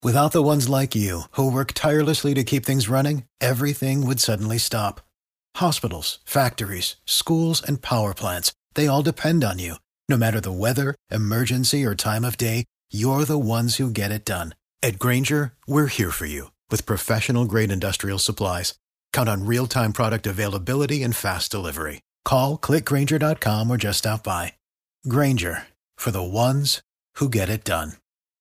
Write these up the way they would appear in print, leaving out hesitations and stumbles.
Without the ones like you, who work tirelessly to keep things running, everything would suddenly stop. Hospitals, factories, schools, and power plants, they all depend on you. No matter the weather, emergency, or time of day, you're the ones who get it done. At Grainger, we're here for you with professional-grade industrial supplies. Count on real-time product availability and fast delivery. Call, clickgrainger.com, or just stop by. Grainger, for the ones who get it done.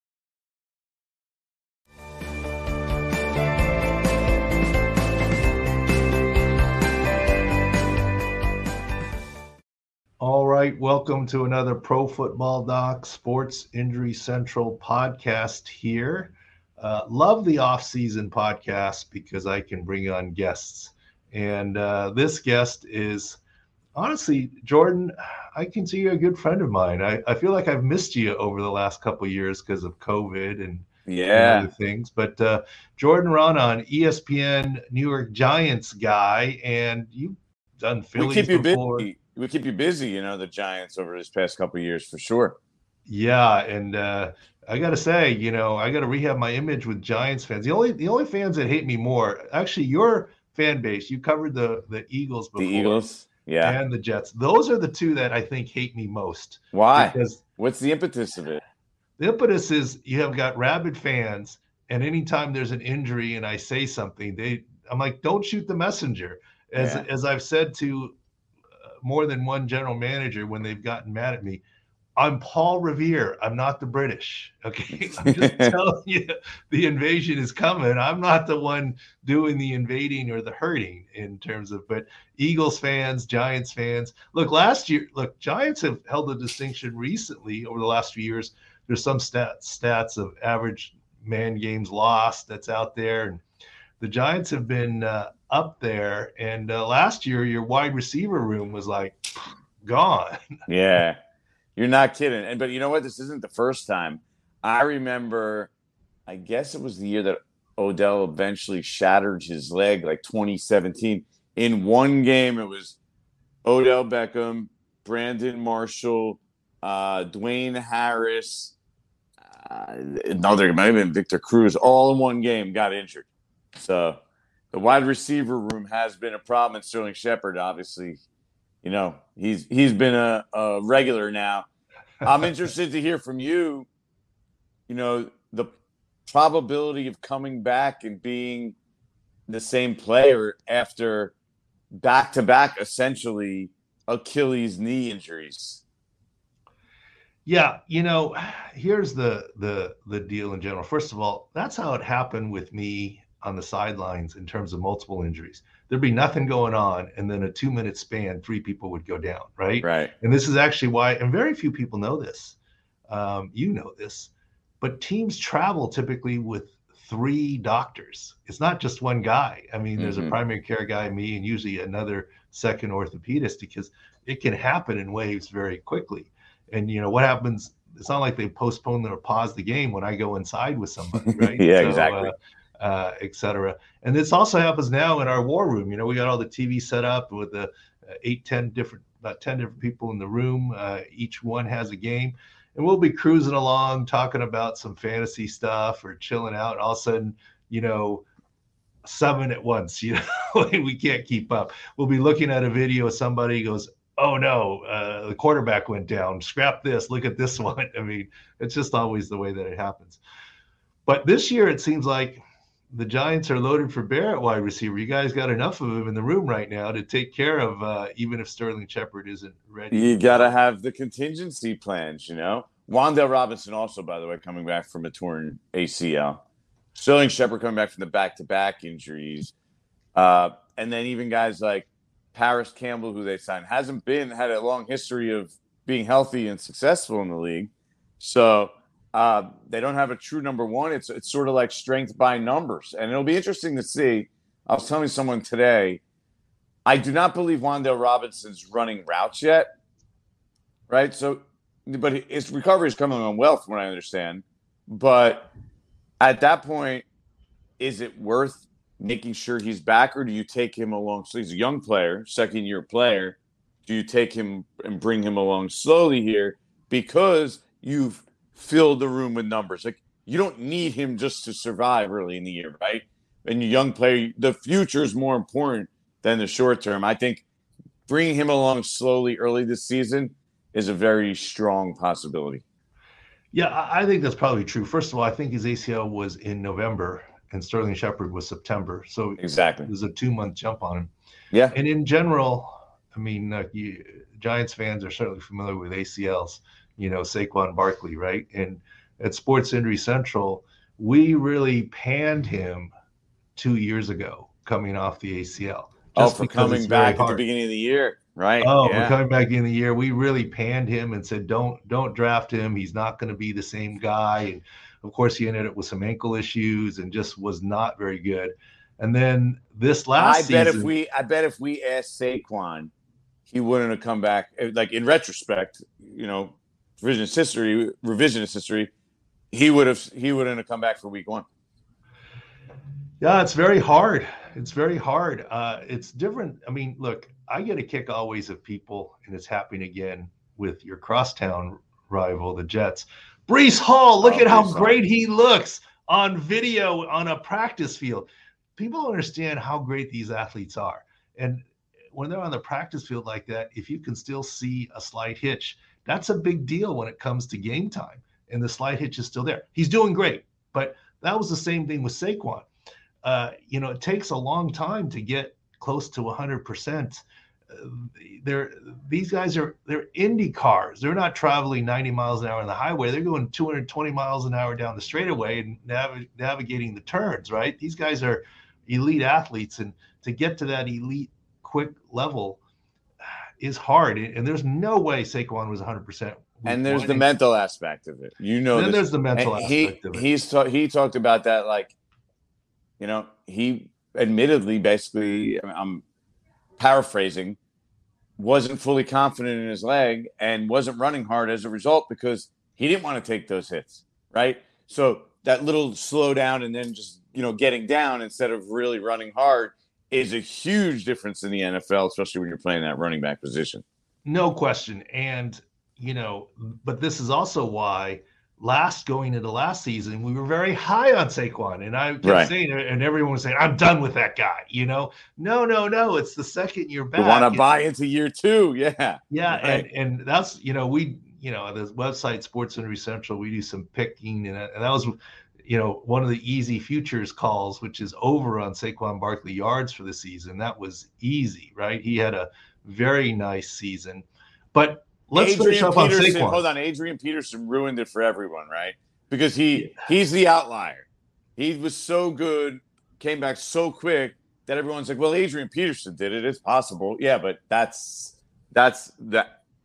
All right, welcome to another Pro Football Doc Sports Injury Central podcast here. Love the off-season podcast because I can bring on guests. And this guest is, honestly, Jordan, I consider you a good friend of mine. I feel like I've missed you over the last couple of years because of COVID and other things. But Jordan Raanan, ESPN New York Giants guy, and you've done Phillies before. We keep you busy, the Giants over this past couple of years for sure. Yeah, and I got to say, I got to rehab my image with Giants fans. The only fans that hate me more, actually, your fan base. You covered the Eagles before. The Eagles, yeah, and the Jets. Those are the two that I think hate me most. Why? Because what's the impetus of it? The impetus is you have got rabid fans, and anytime there's an injury and I say something, I'm like, don't shoot the messenger. As I've said to more than one general manager when they've gotten mad at me, I'm Paul Revere. I'm not the British. Okay. I'm just telling you the invasion is coming. I'm not the one doing the invading or the hurting in terms of, but Eagles fans, Giants fans. Look, Giants have held the distinction recently over the last few years. There's some stats of average man games lost that's out there. And the Giants have been up there. And last year, your wide receiver room was like gone. Yeah, you're not kidding. But you know what? This isn't the first time. I remember, I guess it was the year that Odell eventually shattered his leg, like 2017. In one game, it was Odell Beckham, Brandon Marshall, Dwayne Harris, it might have been Victor Cruz, all in one game got injured. So the wide receiver room has been a problem. And Sterling Shepard, obviously, he's been a regular now. I'm interested to hear from you, the probability of coming back and being the same player after back-to-back, essentially, Achilles knee injuries. Yeah, here's the deal in general. First of all, that's how it happened with me on the sidelines in terms of multiple injuries. There'd be nothing going on, and then a 2-minute span, 3 people would go down, right? Right. And this is actually why, and very few people know this, you know this, but teams travel typically with 3 doctors. It's not just one guy. I mean, there's a primary care guy, me, and usually another second orthopedist, because it can happen in waves very quickly. And what happens, it's not like they postpone or pause the game when I go inside with somebody, right? Yeah, exactly. Et cetera. And this also happens now in our war room. We got all the TV set up with the 10 different people in the room. Each one has a game, and we'll be cruising along talking about some fantasy stuff or chilling out. And all of a sudden, 7 at once, we can't keep up. We'll be looking at a video of somebody goes, oh no, the quarterback went down. Scrap this. Look at this one. I mean, it's just always the way that it happens. But this year, it seems like the Giants are loaded for bear at wide receiver. You guys got enough of them in the room right now to take care of, even if Sterling Shepard isn't ready. You got to have the contingency plans, Wan'Dale Robinson also, by the way, coming back from a torn ACL. Sterling Shepard coming back from the back-to-back injuries. And then even guys like Paris Campbell, who they signed, hasn't had a long history of being healthy and successful in the league. So they don't have a true number one. It's sort of like strength by numbers. And it'll be interesting to see. I was telling someone today, I do not believe Wan'Dale Robinson's running routes yet. Right? So, but his recovery is coming on well, from what I understand. But at that point, is it worth making sure he's back, or do you take him along? So he's a young player, second-year player. Do you take him and bring him along slowly here because you've filled the room with numbers? Like, you don't need him just to survive early in the year, right? And your young player, the future is more important than the short term. I think bringing him along slowly early this season is a very strong possibility. Yeah, I think that's probably true. First of all, I think his ACL was in November and Sterling Shepard was September. So exactly, there's a 2-month jump on him. Yeah. And in general, I mean, Giants fans are certainly familiar with ACLs, Saquon Barkley, right? And at Sports Injury Central, we really panned him 2 years ago coming off the ACL. For coming back at the beginning of the year. Right. For coming back in the year, we really panned him and said, don't draft him. He's not going to be the same guy. And of course, he ended up with some ankle issues and just was not very good. And then this last season, I bet if we asked Saquon, he wouldn't have come back. Like in retrospect, revisionist history, he wouldn't have come back for week 1. Yeah, it's very hard. It's very hard. It's different. I mean, look, I get a kick always of people, and it's happening again with your crosstown rival, the Jets. Breece Hall, look at how great he looks on video on a practice field. People don't understand how great these athletes are. And when they're on the practice field like that, if you can still see a slight hitch, that's a big deal when it comes to game time. And the slight hitch is still there. He's doing great. But that was the same thing with Saquon. It takes a long time to get close to 100%. These guys they're Indy cars. They're not traveling 90 miles an hour on the highway. They're going 220 miles an hour down the straightaway and navigating the turns, right? These guys are elite athletes, and to get to that elite quick level is hard. And there's no way Saquon was 100%. And there's the mental aspect of it. Then there's the mental aspect of it. He talked about that, like, he admittedly, basically, I'm paraphrasing, wasn't fully confident in his leg and wasn't running hard as a result because he didn't want to take those hits, right? So that little slow down and then just, getting down instead of really running hard is a huge difference in the NFL, especially when you're playing that running back position. No question. And, but this is also why going into last season, we were very high on Saquon, and I kept saying, and everyone was saying, "I'm done with that guy." No. It's the second year back. You want to buy into year 2, yeah. Right. And that's the website Sports Injury Central. We do some picking, and that was, one of the easy futures calls, which is over on Saquon Barkley yards for the season. That was easy, right? He had a very nice season, but. Let's finish up on Saquon. Hold on, Adrian Peterson ruined it for everyone, right? Because he's the outlier. He was so good, came back so quick that everyone's like, "Well, Adrian Peterson did it. It's possible." Yeah, but that's the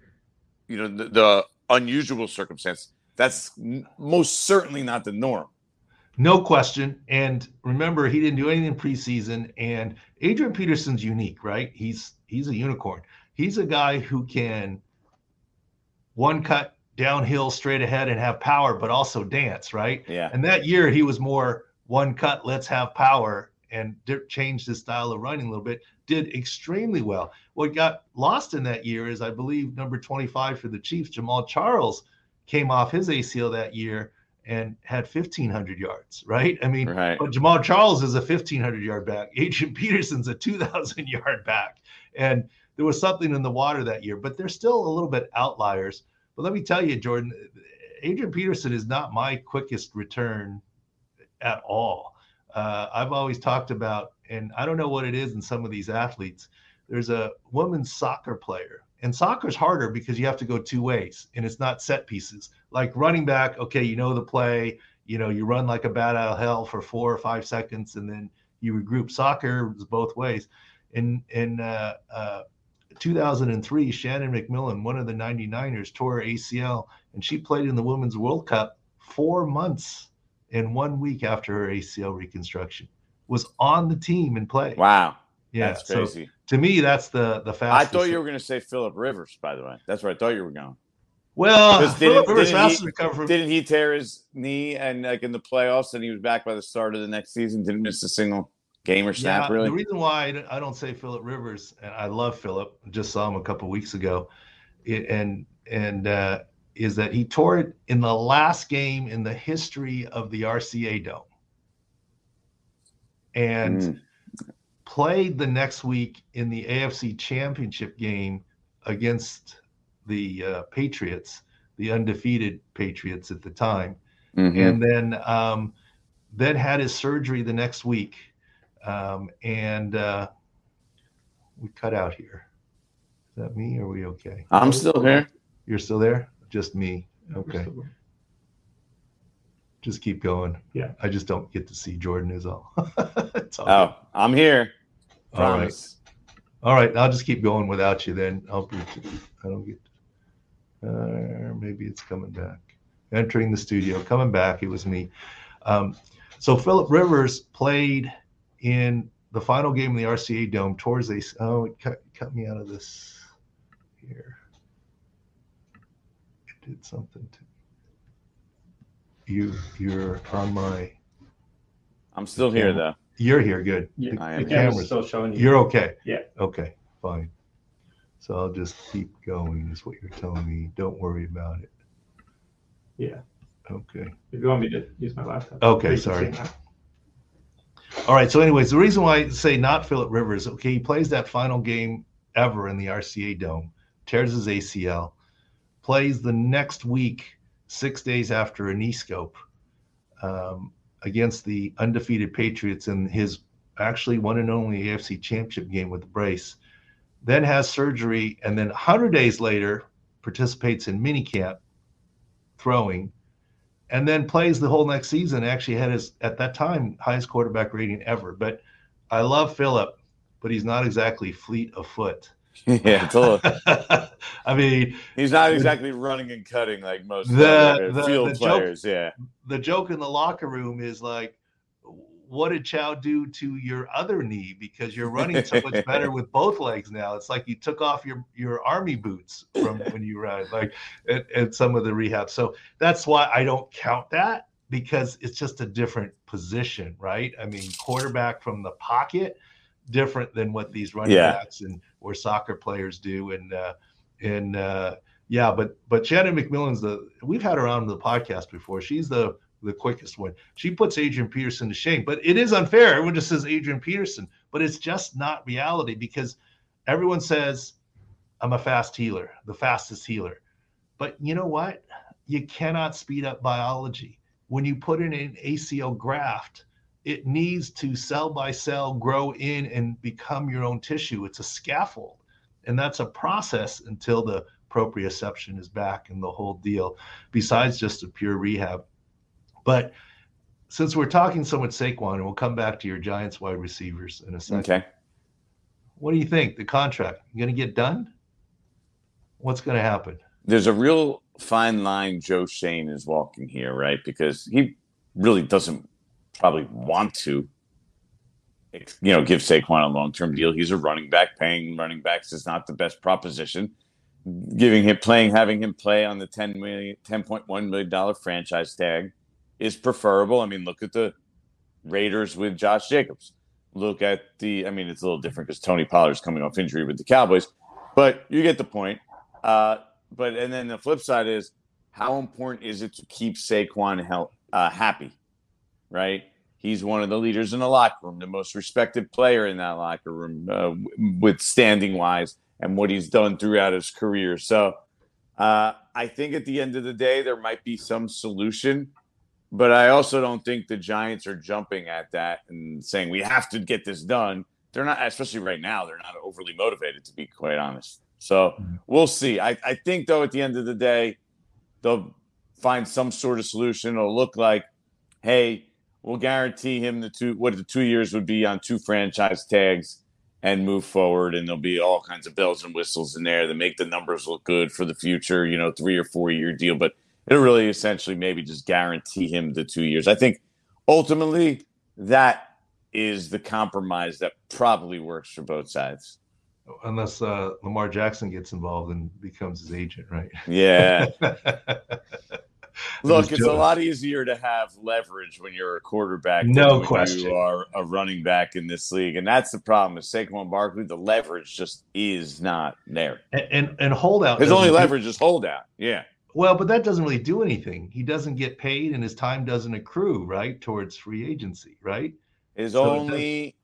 unusual circumstance. That's most certainly not the norm. No question. And remember, he didn't do anything in preseason. And Adrian Peterson's unique, right? He's a unicorn. He's a guy who can one cut downhill straight ahead and have power, but also dance, right? Yeah. And that year he was more one cut, let's have power, and changed his style of running a little bit, did extremely well. What got lost in that year is, I believe, number 25 for the Chiefs, Jamaal Charles, came off his ACL that year and had 1,500 yards, right? I mean, But Jamaal Charles is a 1,500-yard back. Adrian Peterson's a 2,000-yard back. And there was something in the water that year, but they're still a little bit outliers. But let me tell you, Jordan, Adrian Peterson is not my quickest return at all. I've always talked about, and I don't know what it is in some of these athletes. There's a women's soccer player, and soccer's harder because you have to go 2 ways, and it's not set pieces. Like running back, okay, you know the play, you run like a bat out of hell for 4 or 5 seconds, and then you regroup. Soccer is both ways. In 2003, Shannon McMillan, one of the 99ers, tore her ACL, and she played in the Women's World Cup 4 months and 1 week after her ACL reconstruction. Was on the team and played. Wow. Yeah, that's crazy. So to me, that's the fastest. I thought you were going to say Phillip Rivers, by the way. That's where I thought you were going. Well, Phillip Rivers fastest recovery. Didn't he tear his knee and like in the playoffs, and he was back by the start of the next season? Didn't miss a single game or snap, really? The reason why I don't say Phillip Rivers, and I love Phillip, just saw him a couple of weeks ago, and is that he tore it in the last game in the history of the RCA Dome, and played the next week in the AFC Championship game against the Patriots, the undefeated Patriots at the time, and then had his surgery the next week, and we cut out here. Is that me? Or are we okay? I'm still here. You're still there? Just me. Okay. Just keep going. Yeah. I just don't get to see Jordan is all. Good. I'm here. Promise. All right. I'll just keep going without you then. I don't get maybe it's coming back. Entering the studio, coming back. It was me. So Philip Rivers played in the final game in the RCA Dome towards it cut me out of this here. It did something to you're on my. I'm still here though. You're here, good. Yeah, the camera's still showing you. You're okay. Yeah. Okay, fine. So I'll just keep going, is what you're telling me. Don't worry about it. Yeah. Okay. If you want me to use my laptop. Okay, sorry. All right. So, anyways, the reason why I say not Philip Rivers, okay, he plays that final game ever in the RCA Dome, tears his ACL, plays the next week, 6 days after a knee scope, against the undefeated Patriots in his actually one and only AFC Championship game with the brace, then has surgery, and then 100 days later participates in minicamp throwing, and then plays the whole next season. Actually had his, at that time, highest quarterback rating ever. But I love Philip, but he's not exactly fleet of foot. Yeah, totally. I mean, he's not exactly running and cutting like most field players. The joke in the locker room is like, what did Chow do to your other knee? Because you're running so much better with both legs now. It's like you took off your army boots from when you run, like at some of the rehab. So that's why I don't count that, because it's just a different position, right? I mean, quarterback from the pocket, different than what these running backs and or soccer players do. But Shannon McMillan's we've had her on the podcast before. She's the quickest one. She puts Adrian Peterson to shame, but it is unfair. Everyone just says Adrian Peterson, but it's just not reality, because everyone says I'm a fast healer, the fastest healer. But you know what? You cannot speed up biology. When you put in an ACL graft, it needs to cell by cell grow in and become your own tissue. It's a scaffold, and that's a process until the proprioception is back and the whole deal, besides just a pure rehab. But since we're talking so much Saquon, and we'll come back to your Giants wide receivers in a second. Okay. What do you think? The contract, going to get done? What's going to happen? There's a real fine line Joe Schoen is walking here, right? Because he really doesn't probably want to, give Saquon a long-term deal. He's a running back. Paying running backs is not the best proposition. Having him play on the $10.1 million franchise tag is preferable. I mean, look at the Raiders with Josh Jacobs. Look at it's a little different because Tony Pollard's coming off injury with the Cowboys, but you get the point. And then the flip side is, how important is it to keep Saquon happy, right? He's one of the leaders in the locker room, the most respected player in that locker room, with standing-wise and what he's done throughout his career. So I think at the end of the day, there might be some solution. But I also don't think the Giants are jumping at that and saying we have to get this done. They're not, especially right now, they're not overly motivated, to be quite honest. So we'll see. I think, though, at the end of the day, they'll find some sort of solution. It'll look like, hey, we'll guarantee him what the 2 years would be on 2 franchise tags and move forward. And there'll be all kinds of bells and whistles in there that make the numbers look good for the future, 3 or 4 year deal. But it'll really essentially maybe just guarantee him the 2 years. I think ultimately that is the compromise that probably works for both sides. Unless Lamar Jackson gets involved and becomes his agent, right? Yeah. Look, it's a lot easier to have leverage when you're a quarterback no than question. You are a running back in this league. And that's the problem with Saquon Barkley. The leverage just is not there. And holdout. His only leverage is holdout. Yeah. Well, but that doesn't really do anything. He doesn't get paid, and his time doesn't accrue, right, towards free agency, right? His So only,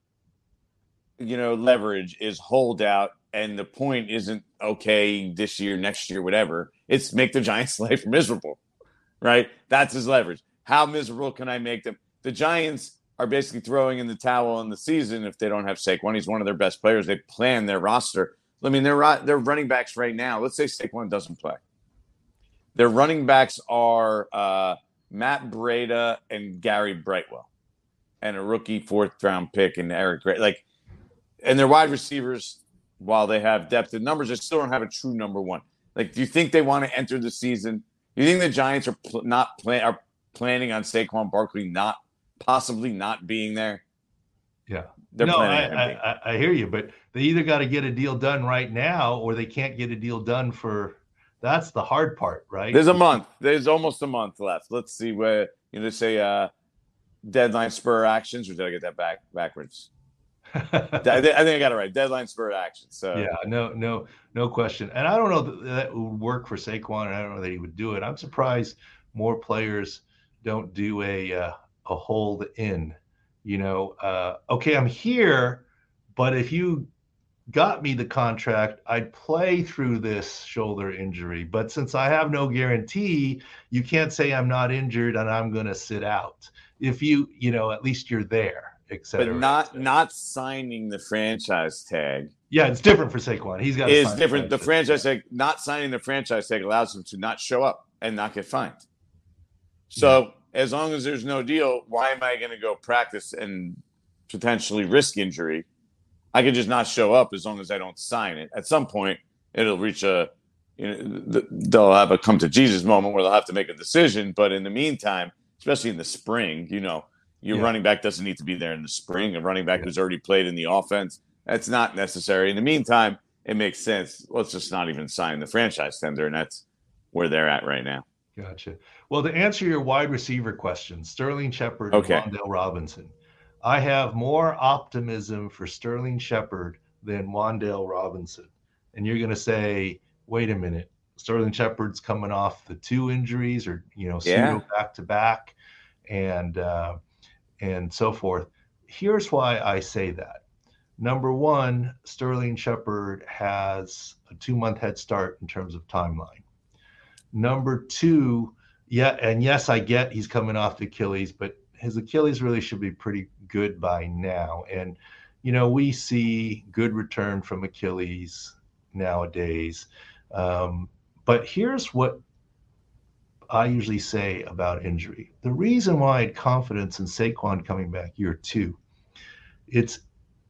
leverage is holdout, and the point isn't okay this year, next year, whatever. It's make the Giants' life miserable, right? That's his leverage. How miserable can I make them? The Giants are basically throwing in the towel on the season if they don't have Saquon. He's one of their best players. They plan their roster. I mean, they're running backs right now. Let's say Saquon doesn't play. Their running backs are Matt Breida and Gary Brightwell, and a rookie 4th-round pick and Eric Gray. And their wide receivers, while they have depth in numbers, they still don't have a true number one. Do you think they want to enter the season? Do you think the Giants are planning on Saquon Barkley possibly not being there? Yeah. They're no, planning I hear you, but they either got to get a deal done right now or they can't get a deal done that's the hard part, right? There's a month. There's almost a month left. Let's see where, say deadline spur actions, or did I get that backwards? I think I got it right. Deadline spur actions. So yeah, no question. And I don't know that would work for Saquon, and I don't know that he would do it. I'm surprised more players don't do a hold in. Okay, I'm here, but if you got me the contract, I'd play through this shoulder injury. But since I have no guarantee, you can't say I'm not injured and I'm going to sit out. If at least you're there, et cetera. But not signing the franchise tag. Yeah, it's different for Saquon. He's got. It's different. The franchise tag, not signing the franchise tag, allows him to not show up and not get fined. So as long as there's no deal, why am I going to go practice and potentially risk injury? I could just not show up as long as I don't sign it. At some point, it'll reach they'll have a come to Jesus moment where they'll have to make a decision. But in the meantime, especially in the spring, your running back doesn't need to be there in the spring. A running back who's already played in the offense, that's not necessary. In the meantime, it makes sense. Let's just not even sign the franchise tender, and that's where they're at right now. Gotcha. Well, to answer your wide receiver question, Sterling Shepard and Wan'Dale Robinson. I have more optimism for Sterling Shepard than Wan'Dale Robinson. And you're going to say, wait a minute, Sterling Shepard's coming off the 2 injuries or, pseudo back-to-back and so forth. Here's why I say that. Number one, Sterling Shepard has a 2-month head start in terms of timeline. Number two, yes, I get he's coming off the Achilles, but his Achilles really should be pretty good by now. And, we see good return from Achilles nowadays. But here's what I usually say about injury. The reason why I had confidence in Saquon coming back year 2, it's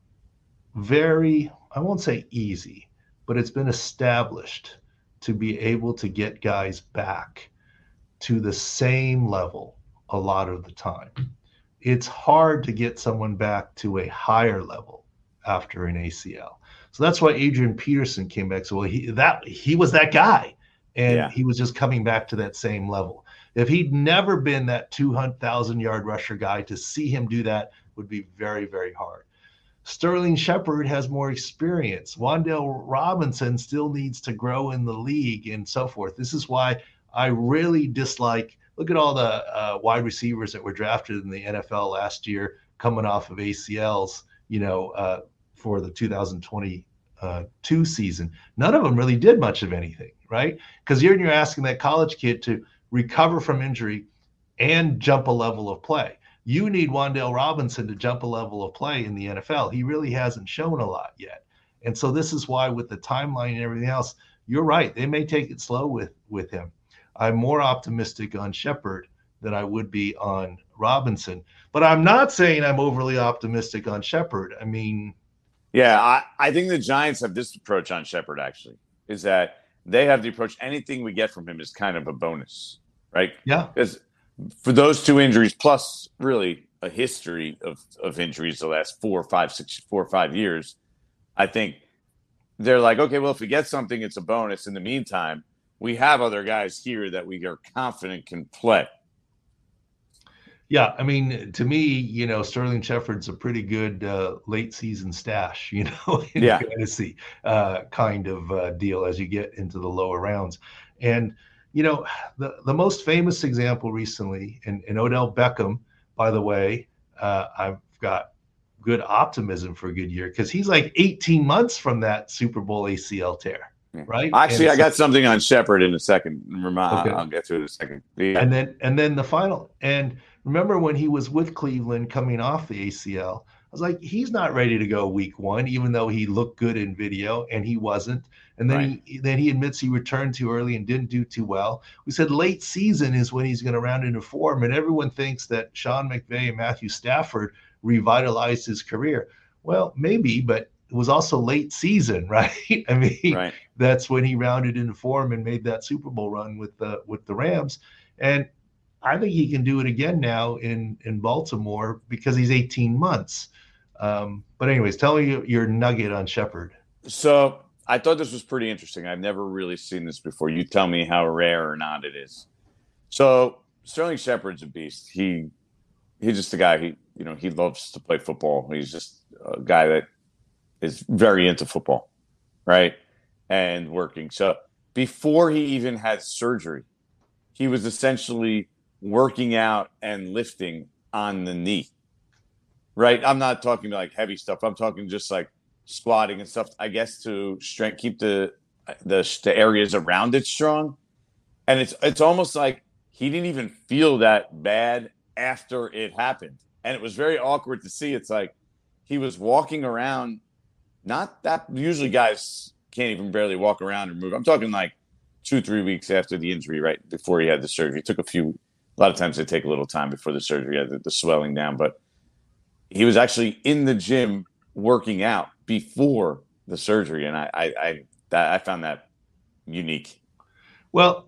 very, I won't say easy, but it's been established to be able to get guys back to the same level a lot of the time. It's hard to get someone back to a higher level after an ACL. So that's why Adrian Peterson came back. So he was that guy, and he was just coming back to that same level. If he'd never been that 200,000-yard rusher guy, to see him do that would be very, very hard. Sterling Shepard has more experience. Wan'Dale Robinson still needs to grow in the league and so forth. This is why I really dislike. Look at all the wide receivers that were drafted in the NFL last year coming off of ACLs, for the 2022 season. None of them really did much of anything, right? Because you're asking that college kid to recover from injury and jump a level of play. You need Wan'Dale Robinson to jump a level of play in the NFL. He really hasn't shown a lot yet. And so this is why with the timeline and everything else, you're right. They may take it slow with him. I'm more optimistic on Shepard than I would be on Robinson. But I'm not saying I'm overly optimistic on Shepard. I mean... Yeah, I think the Giants have this approach on Shepard, actually, is that they have the approach, anything we get from him is kind of a bonus, right? Yeah. Because for those 2 injuries, plus really a history of injuries the last 4 or 5 years, I think they're like, okay, well, if we get something, it's a bonus. In the meantime, we have other guys here that we are confident can play. Yeah, I mean, to me, Sterling Shepard's a pretty good late season stash, in fantasy kind of deal as you get into the lower rounds. And, the most famous example recently, and Odell Beckham, by the way, I've got good optimism for a good year because he's like 18 months from that Super Bowl ACL tear, right? Actually, I got something on Shepard in a second. Okay. I'll get to it in a second. Yeah. And then the final. And remember when he was with Cleveland coming off the ACL, I was like, he's not ready to go week 1, even though he looked good in video, and he wasn't. And then he admits he returned too early and didn't do too well. We said late season is when he's going to round into form, and everyone thinks that Sean McVay and Matthew Stafford revitalized his career. Well, maybe, but it was also late season, right? I mean, that's when he rounded into form and made that Super Bowl run with the Rams. And I think he can do it again now in Baltimore because he's 18 months. But anyways, tell me your nugget on Shepard. So I thought this was pretty interesting. I've never really seen this before. You tell me how rare or not it is. So Sterling Shepard's a beast. He's just a guy. He loves to play football. He's just a guy that is very into football, right? And working. So before he even had surgery, he was essentially working out and lifting on the knee, right? I'm not talking like heavy stuff. I'm talking just like squatting and stuff, I guess, to keep the areas around it strong. And it's almost like he didn't even feel that bad after it happened. And it was very awkward to see. It's like he was walking around, not that usually guys can't even barely walk around or move. I'm talking like 2-3 weeks after the injury, right before he had the surgery. It took a lot of times they take a little time before the surgery, the swelling down. But he was actually in the gym working out before the surgery. And I found that unique. Well,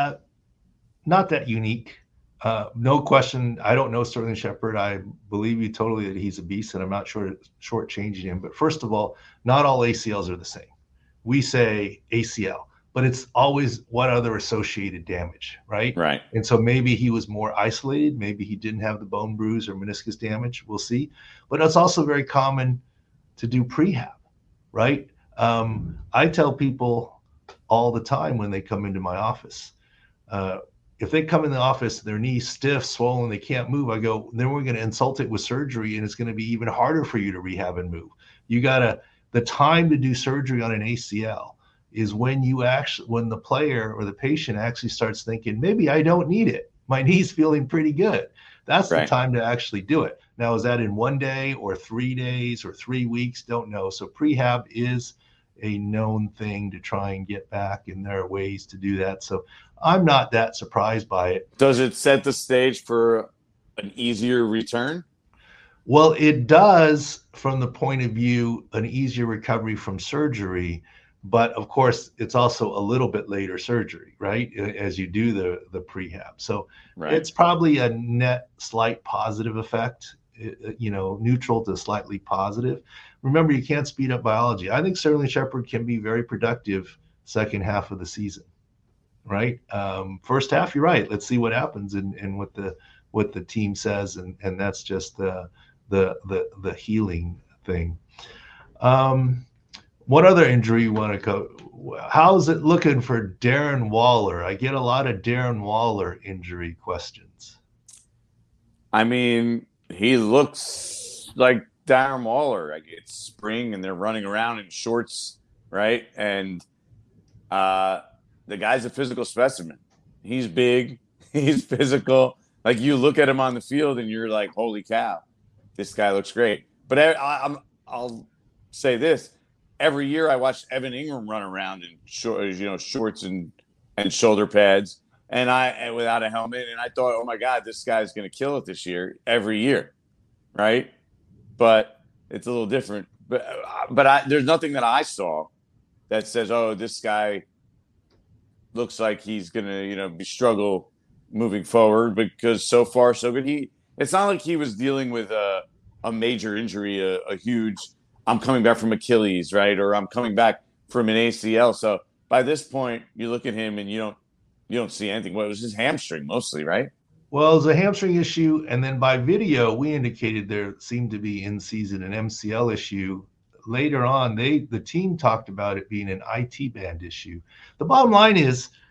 not that unique. No question. I don't know Sterling Shepard. I believe you totally that he's a beast, and I'm not shortchanging him. But first of all, not all ACLs are the same. We say ACL, but it's always what other associated damage, right? Right. And so maybe he was more isolated. Maybe he didn't have the bone bruise or meniscus damage. We'll see. But it's also very common to do prehab, right? I tell people all the time when they come into my office, if they come in the office, their knees stiff, swollen, they can't move, I go, then we're going to insult it with surgery, and it's going to be even harder for you to rehab and move. The time to do surgery on an ACL is when the player or the patient actually starts thinking, maybe I don't need it. My knee's feeling pretty good. That's the time to actually do it. Now, is that in 1 day or 3 days or 3 weeks? Don't know. So prehab is a known thing to try and get back, and there are ways to do that. So I'm not that surprised by it. Does it set the stage for an easier return? Well, it does from the point of view, an easier recovery from surgery. But of course, it's also a little bit later surgery, right? As you do the prehab. So it's probably a net slight positive effect, neutral to slightly positive. Remember, you can't speed up biology. I think Sterling Shepard can be very productive second half of the season, right? First half, you're right. Let's see what happens and what the team says, and that's just the healing thing. What other injury you want to go? How's it looking for Darren Waller? I get a lot of Darren Waller injury questions. I mean, he looks like Darren Waller. Like it's spring and they're running around in shorts, right? And the guy's a physical specimen. He's big. He's physical. Like you look at him on the field and you're like, holy cow, this guy looks great. But I'll say this. Every year I watched Evan Ingram run around in shorts and shoulder pads and without a helmet. And I thought, oh my God, this guy's going to kill it this year, every year. Right. But it's a little different. But there's nothing that I saw that says, oh, this guy looks like he's going to, struggle moving forward, because so far so good. It's not like he was dealing with a major injury, a huge, I'm coming back from Achilles, right? Or I'm coming back from an ACL. So by this point, you look at him and you don't see anything. Well, it was his hamstring mostly, right? Well, it was a hamstring issue. And then by video, we indicated there seemed to be in season an MCL issue. Later on, the team talked about it being an IT band issue. The bottom line is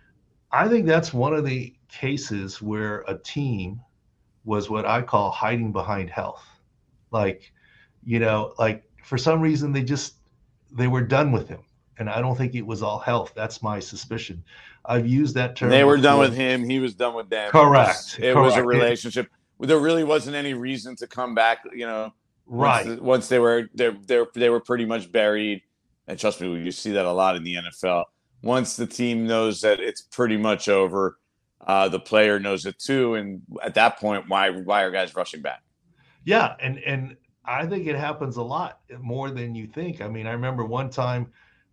I think that's one of the cases where a team was what I call hiding behind health. Like, like for some reason they were done with him. And I don't think it was all health. That's my suspicion. I've used that term. They were done with him. He was done with them. Correct. It was a relationship. There really wasn't any reason to come back, Right. Once they were pretty much buried. And trust me, you see that a lot in the NFL. Once the team knows that it's pretty much over, the player knows it too. And at that point, why are guys rushing back? Yeah, and I think it happens a lot more than you think. I mean, I remember one time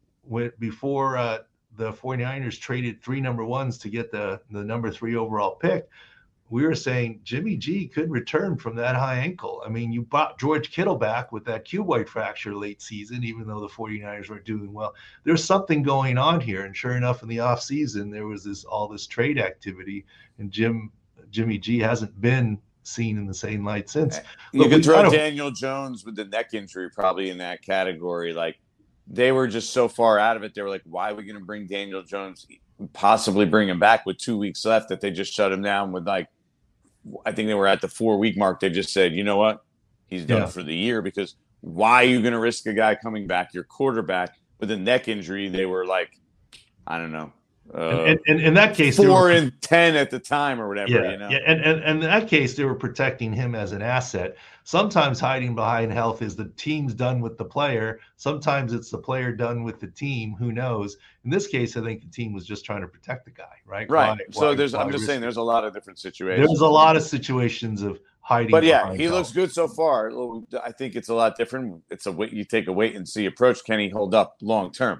before the 49ers traded 3 number ones to get the number 3 overall pick, we were saying Jimmy G could return from that high ankle. I mean, you brought George Kittle back with that cuboid fracture late season, even though the 49ers weren't doing well. There's something going on here. And sure enough, in the offseason, there was all this trade activity, and Jimmy G hasn't been seen in the same light since. You could throw Daniel Jones with the neck injury probably in that category. Like, they were just so far out of it. They were like, why are we going to bring Daniel Jones, possibly bring him back with 2 weeks left, that they just shut him down with, like, I think they were at the 4-week mark. They just said, you know what? He's done for the year, because why are you going to risk a guy coming back, your quarterback, with a neck injury? They were like, I don't know. And in that case, 4-10 at the time or whatever. Yeah. And in that case, they were protecting him as an asset. Sometimes hiding behind health is the team's done with the player. Sometimes it's the player done with the team. Who knows? In this case, I think the team was just trying to protect the guy, right? Right. I'm just saying, there's a lot of different situations. There's a lot of situations of hiding. But yeah, he looks good so far. I think it's a lot different. You take a wait and see approach. Can he hold up long term?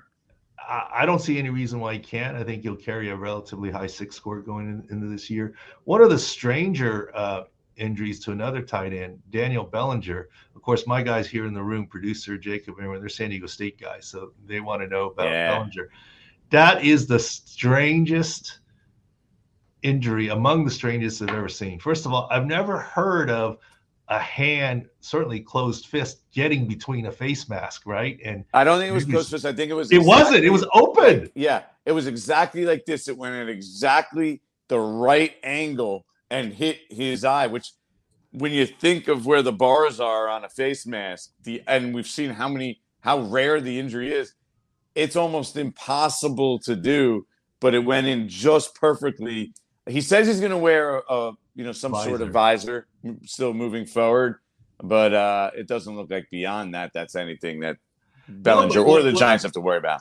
I don't see any reason why he can't. I think he'll carry a relatively high 6 score going into this year. One of the stranger injuries to another tight end, Daniel Bellinger. Of course, my guys here in the room, producer Jacob, they're San Diego State guys, so they want to know about Bellinger. That is the strangest injury, among the strangest I've ever seen. First of all, I've never heard of a hand, certainly closed fist, getting between a face mask, right? And I don't think it was closed fist. I think it was. It wasn't. It was open. Yeah, it was exactly like this. It went at exactly the right angle and hit his eye. Which, when you think of where the bars are on a face mask, and we've seen how rare the injury is, it's almost impossible to do. But it went in just perfectly. He says he's going to wear some visor. Sort of visor still moving forward, but it doesn't look like beyond that's anything that Bellinger or the Giants have to worry about.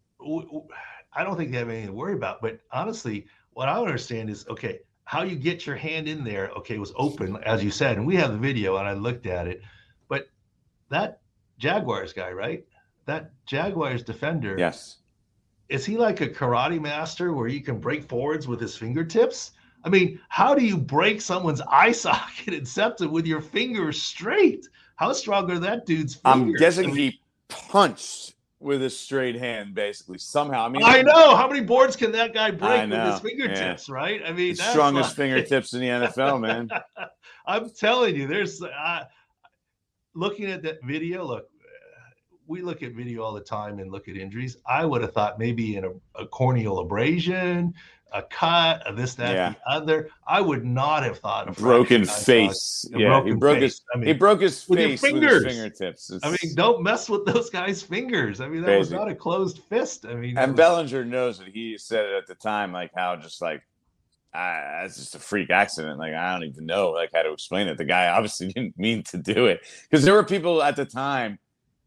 I don't think they have anything to worry about, but honestly, what I don't understand is, okay, how you get your hand in there, okay, was open, as you said, and we have the video and I looked at it, but that Jaguars guy, right? That Jaguars defender. Yes. Is he like a karate master where he can break forwards with his fingertips? I mean, how do you break someone's eye socket and septum with your fingers straight? How strong are that dude's fingers? I'm guessing he punched with a straight hand, basically, somehow. I know. How many boards can that guy break with his fingertips, right? I mean, the strongest fingertips in the NFL, man. I'm telling you, there's looking at that video, look, we look at video all the time and look at injuries. I would have thought maybe in a corneal abrasion, a cut, this, that, the other. I would not have thought of broken face. He broke his face with his fingertips. I mean, don't mess with those guys' fingers. I mean, that was not a closed fist. I mean, and Bellinger knows it. He said it at the time, like how just like it's just a freak accident. Like, I don't even know like how to explain it. The guy obviously didn't mean to do it, because there were people at the time.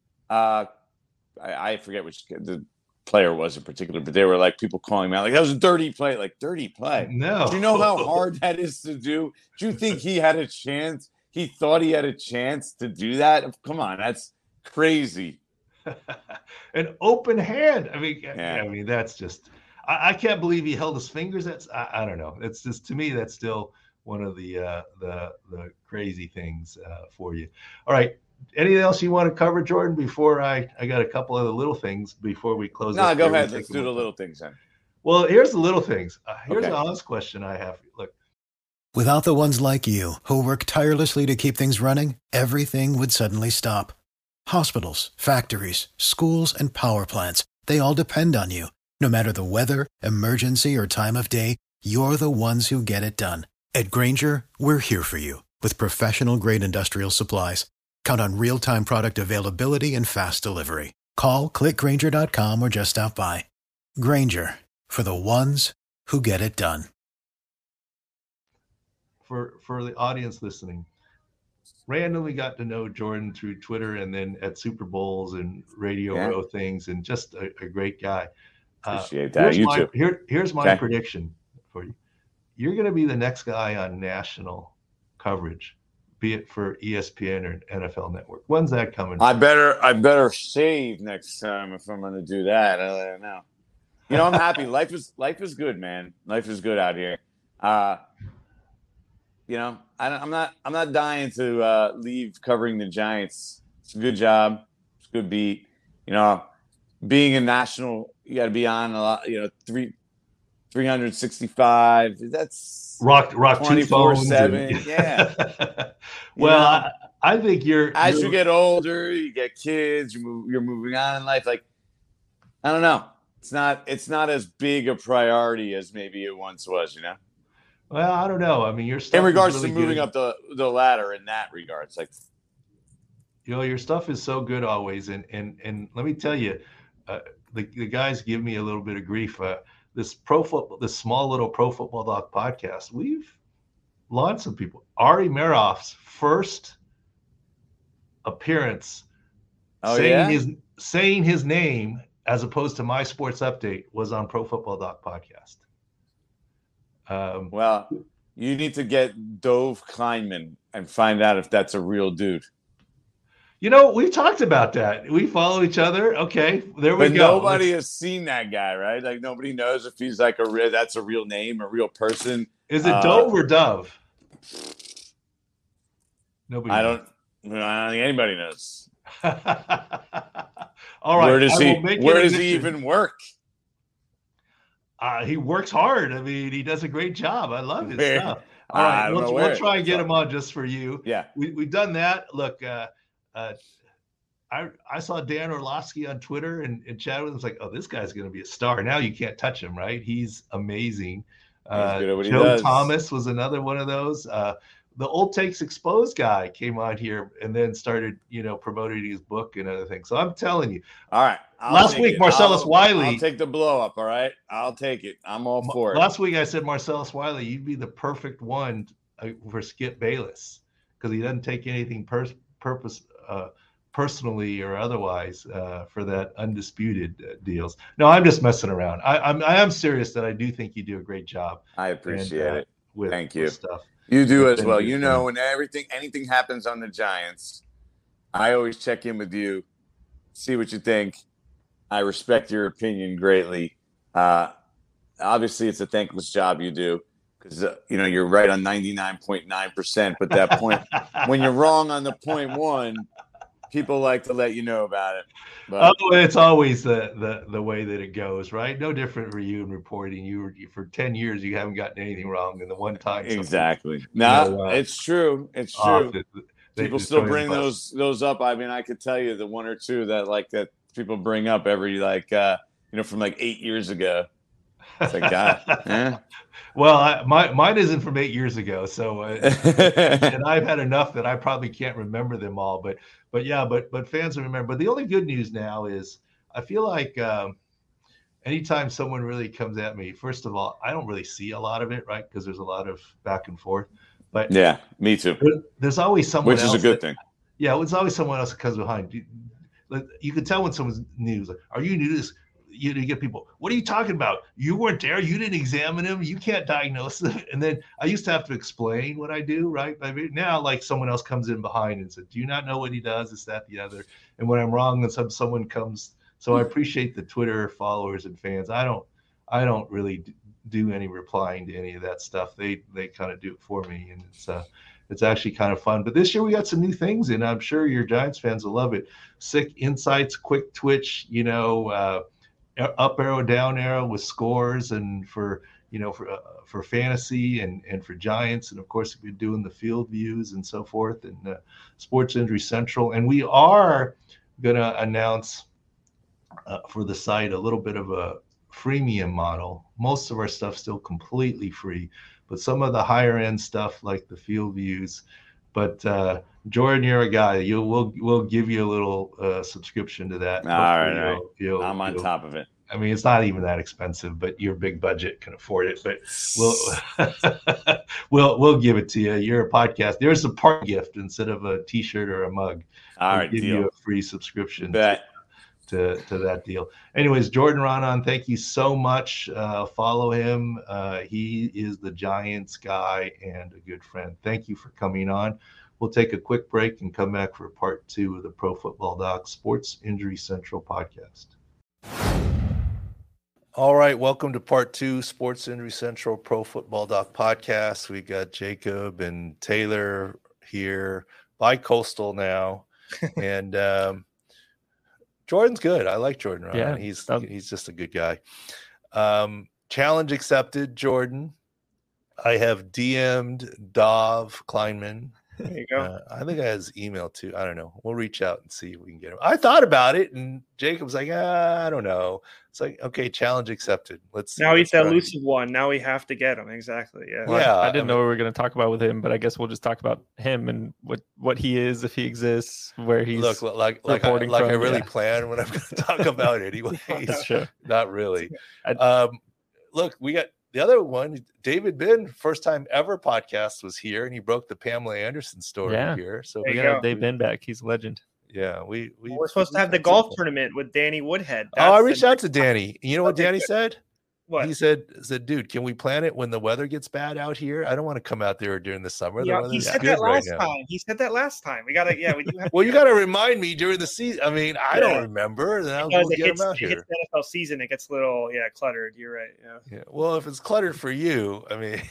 I forget which the player was in particular, but they were like people calling him out like that was a dirty play. Like, dirty play? No. Do you know how hard that is to do? Do you think he had a chance? He thought he had a chance to do that? Come on, that's crazy. An open hand. I mean, that's just. I can't believe he held his fingers. That's I don't know. It's just, to me, that's still one of the crazy things for you. All right. Anything else you want to cover, Jordan, before I got a couple other little things before we close? No, go ahead. Let's do the little things then. Well, here's the little things. Here's an honest question I have. Look. Without the ones like you, who work tirelessly to keep things running, everything would suddenly stop. Hospitals, factories, schools, and power plants, they all depend on you. No matter the weather, emergency, or time of day, you're the ones who get it done. At Grainger, we're here for you with professional-grade industrial supplies. Count on real-time product availability and fast delivery. Call, click Grainger.com, or just stop by. Grainger, for the ones who get it done. For the audience listening, randomly got to know Jordan through Twitter and then at Super Bowls and Radio Row things, and just a great guy. Appreciate that. Here's my prediction for you. You're going to be the next guy on national coverage, be it for ESPN or NFL Network. When's that coming? I better save next time if I'm going to do that. I don't know. You know, I'm happy. Life is good, man. Life is good out here. You know, I'm not dying to leave covering the Giants. It's a good job. It's a good beat. You know, being a national, you got to be on a lot. You know, 365. That's rock 24/7. Yeah. Well, I think you get older, you get kids, you're moving on in life. Like, I don't know. It's not as big a priority as maybe it once was. You know. Well, I don't know. I mean, your stuff in regards really to moving up the ladder in that regards, like, you know, your stuff is so good always, and let me tell you, the guys give me a little bit of grief. This small little Pro Football Doc podcast, we've launched some people. Ari Meroff's first appearance, saying his name as opposed to My Sports Update, was on Pro Football Doc podcast. Well, you need to get Dove Kleinman and find out if that's a real dude. You know, we've talked about that. We follow each other. Okay, there we go. Nobody has seen that guy, right? Like, nobody knows if he's like that's a real name, a real person. Is it Dove or Dove? Nobody. I don't think anybody knows. All right. Where does he even work? He works hard. I mean, he does a great job. I love his stuff. All right, we'll try and get him on just for you. Yeah, we've done that. Look, I saw Dan Orlovsky on Twitter and chatted with him. It's like, oh, this guy's going to be a star. Now you can't touch him, right? He's amazing. Joe Thomas was another one of those. The Old Takes Exposed guy came on here and then started, promoting his book and other things. So I'm telling you. All right. Last week, Marcellus Wiley. I'll take the blow up. All right. I'll take it. I'm all for it. Last week I said, Marcellus Wiley, you'd be the perfect one for Skip Bayless, because he doesn't take anything personally or otherwise for that undisputed deals. No, I'm just messing around. I am serious that I do think you do a great job. I appreciate it. Thank you. With stuff. You do as well. You know, when anything happens on the Giants, I always check in with you, see what you think. I respect your opinion greatly. Obviously, it's a thankless job you do, because you're right on 99.9%. But that point, when you're wrong on the 0.1, people like to let you know about it. But, it's always the way that it goes, right? No different for you in reporting. You for 10 years, you haven't gotten anything wrong, and the one time. Exactly. No, it's true. It's true. People still bring those up. I mean, I could tell you the one or two that people bring up every from 8 years ago. It's like, God, eh? Well, mine isn't from 8 years ago, so and I've had enough that I probably can't remember them all. But fans will remember. But the only good news now is I feel like anytime someone really comes at me, first of all, I don't really see a lot of it, right? Because there's a lot of back and forth. But yeah, me too. There's always someone else. Which is a good thing. Yeah, it's always someone else that comes behind. You can tell when someone's new. Like, are you new to this? You get people, what are you talking about? You weren't there. You didn't examine them. You can't diagnose them. And then I used to have to explain what I do, right? I mean, now, someone else comes in behind and says, do you not know what he does? This, that, the other. And when I'm wrong, then someone comes. So I appreciate the Twitter followers and fans. I don't really do any replying to any of that stuff. They kind of do it for me. And it's actually kind of fun. But this year we got some new things, and I'm sure your Giants fans will love it. Sick insights, quick twitch, up arrow, down arrow with scores, and for fantasy and for Giants, and of course we've been doing the field views and so forth, and Sports Injury Central. And we are going to announce for the site a little bit of freemium model. Most of our stuff's still completely free, but some of the higher end stuff like the field views. But Jordan, you're a guy. We'll give you a little subscription to that. All right. I'm on you'll, top of it. I mean, it's not even that expensive, but your big budget can afford it. But we'll give it to you. You're a podcast. There's a part gift instead of a T-shirt or a mug. All right, give deal. you a free subscription to that deal. Anyways, Jordan Raanan, thank you so much. Follow him. He is the Giants guy and a good friend. Thank you for coming on. We'll take a quick break and come back for part 2 of the Pro Football Doc Sports Injury Central podcast. All right, welcome to part 2, Sports Injury Central Pro Football Doc podcast. We got Jacob and Taylor here, bi-coastal now, and Jordan's good. I like Jordan Raanan. Yeah, he's just a good guy. Challenge accepted, Jordan. I have DM'd Dov Kleinman. There you go. I think I have his email too. I don't know. We'll reach out and see if we can get him. I thought about it, and Jacob's like, I don't know. It's like, okay, challenge accepted. Now he's the elusive one. Now we have to get him. Exactly. Yeah. Well, yeah. I didn't know we were going to talk about with him, but I guess we'll just talk about him and what he is, if he exists, where he's like I really plan what I'm going to talk about anyways. Sure. Not really. Look, we got the other one, David Bin, first time ever podcast was here, and he broke the Pamela Anderson story here. So we got Dave Bin back. He's a legend. Yeah, we're supposed to have the golf tournament with Danny Woodhead. I reached out to Danny. You know what Danny said? What? He said, dude, can we plan it when the weather gets bad out here? I don't want to come out there during the summer. Yeah, he said that last time. He said that last time. We gotta, we do have. Well, you gotta remind me during the season. I mean, I don't remember. Then we'll get him out here. It hits the NFL season. It gets a little, cluttered. You're right. Yeah. Well, if it's cluttered for you, I mean,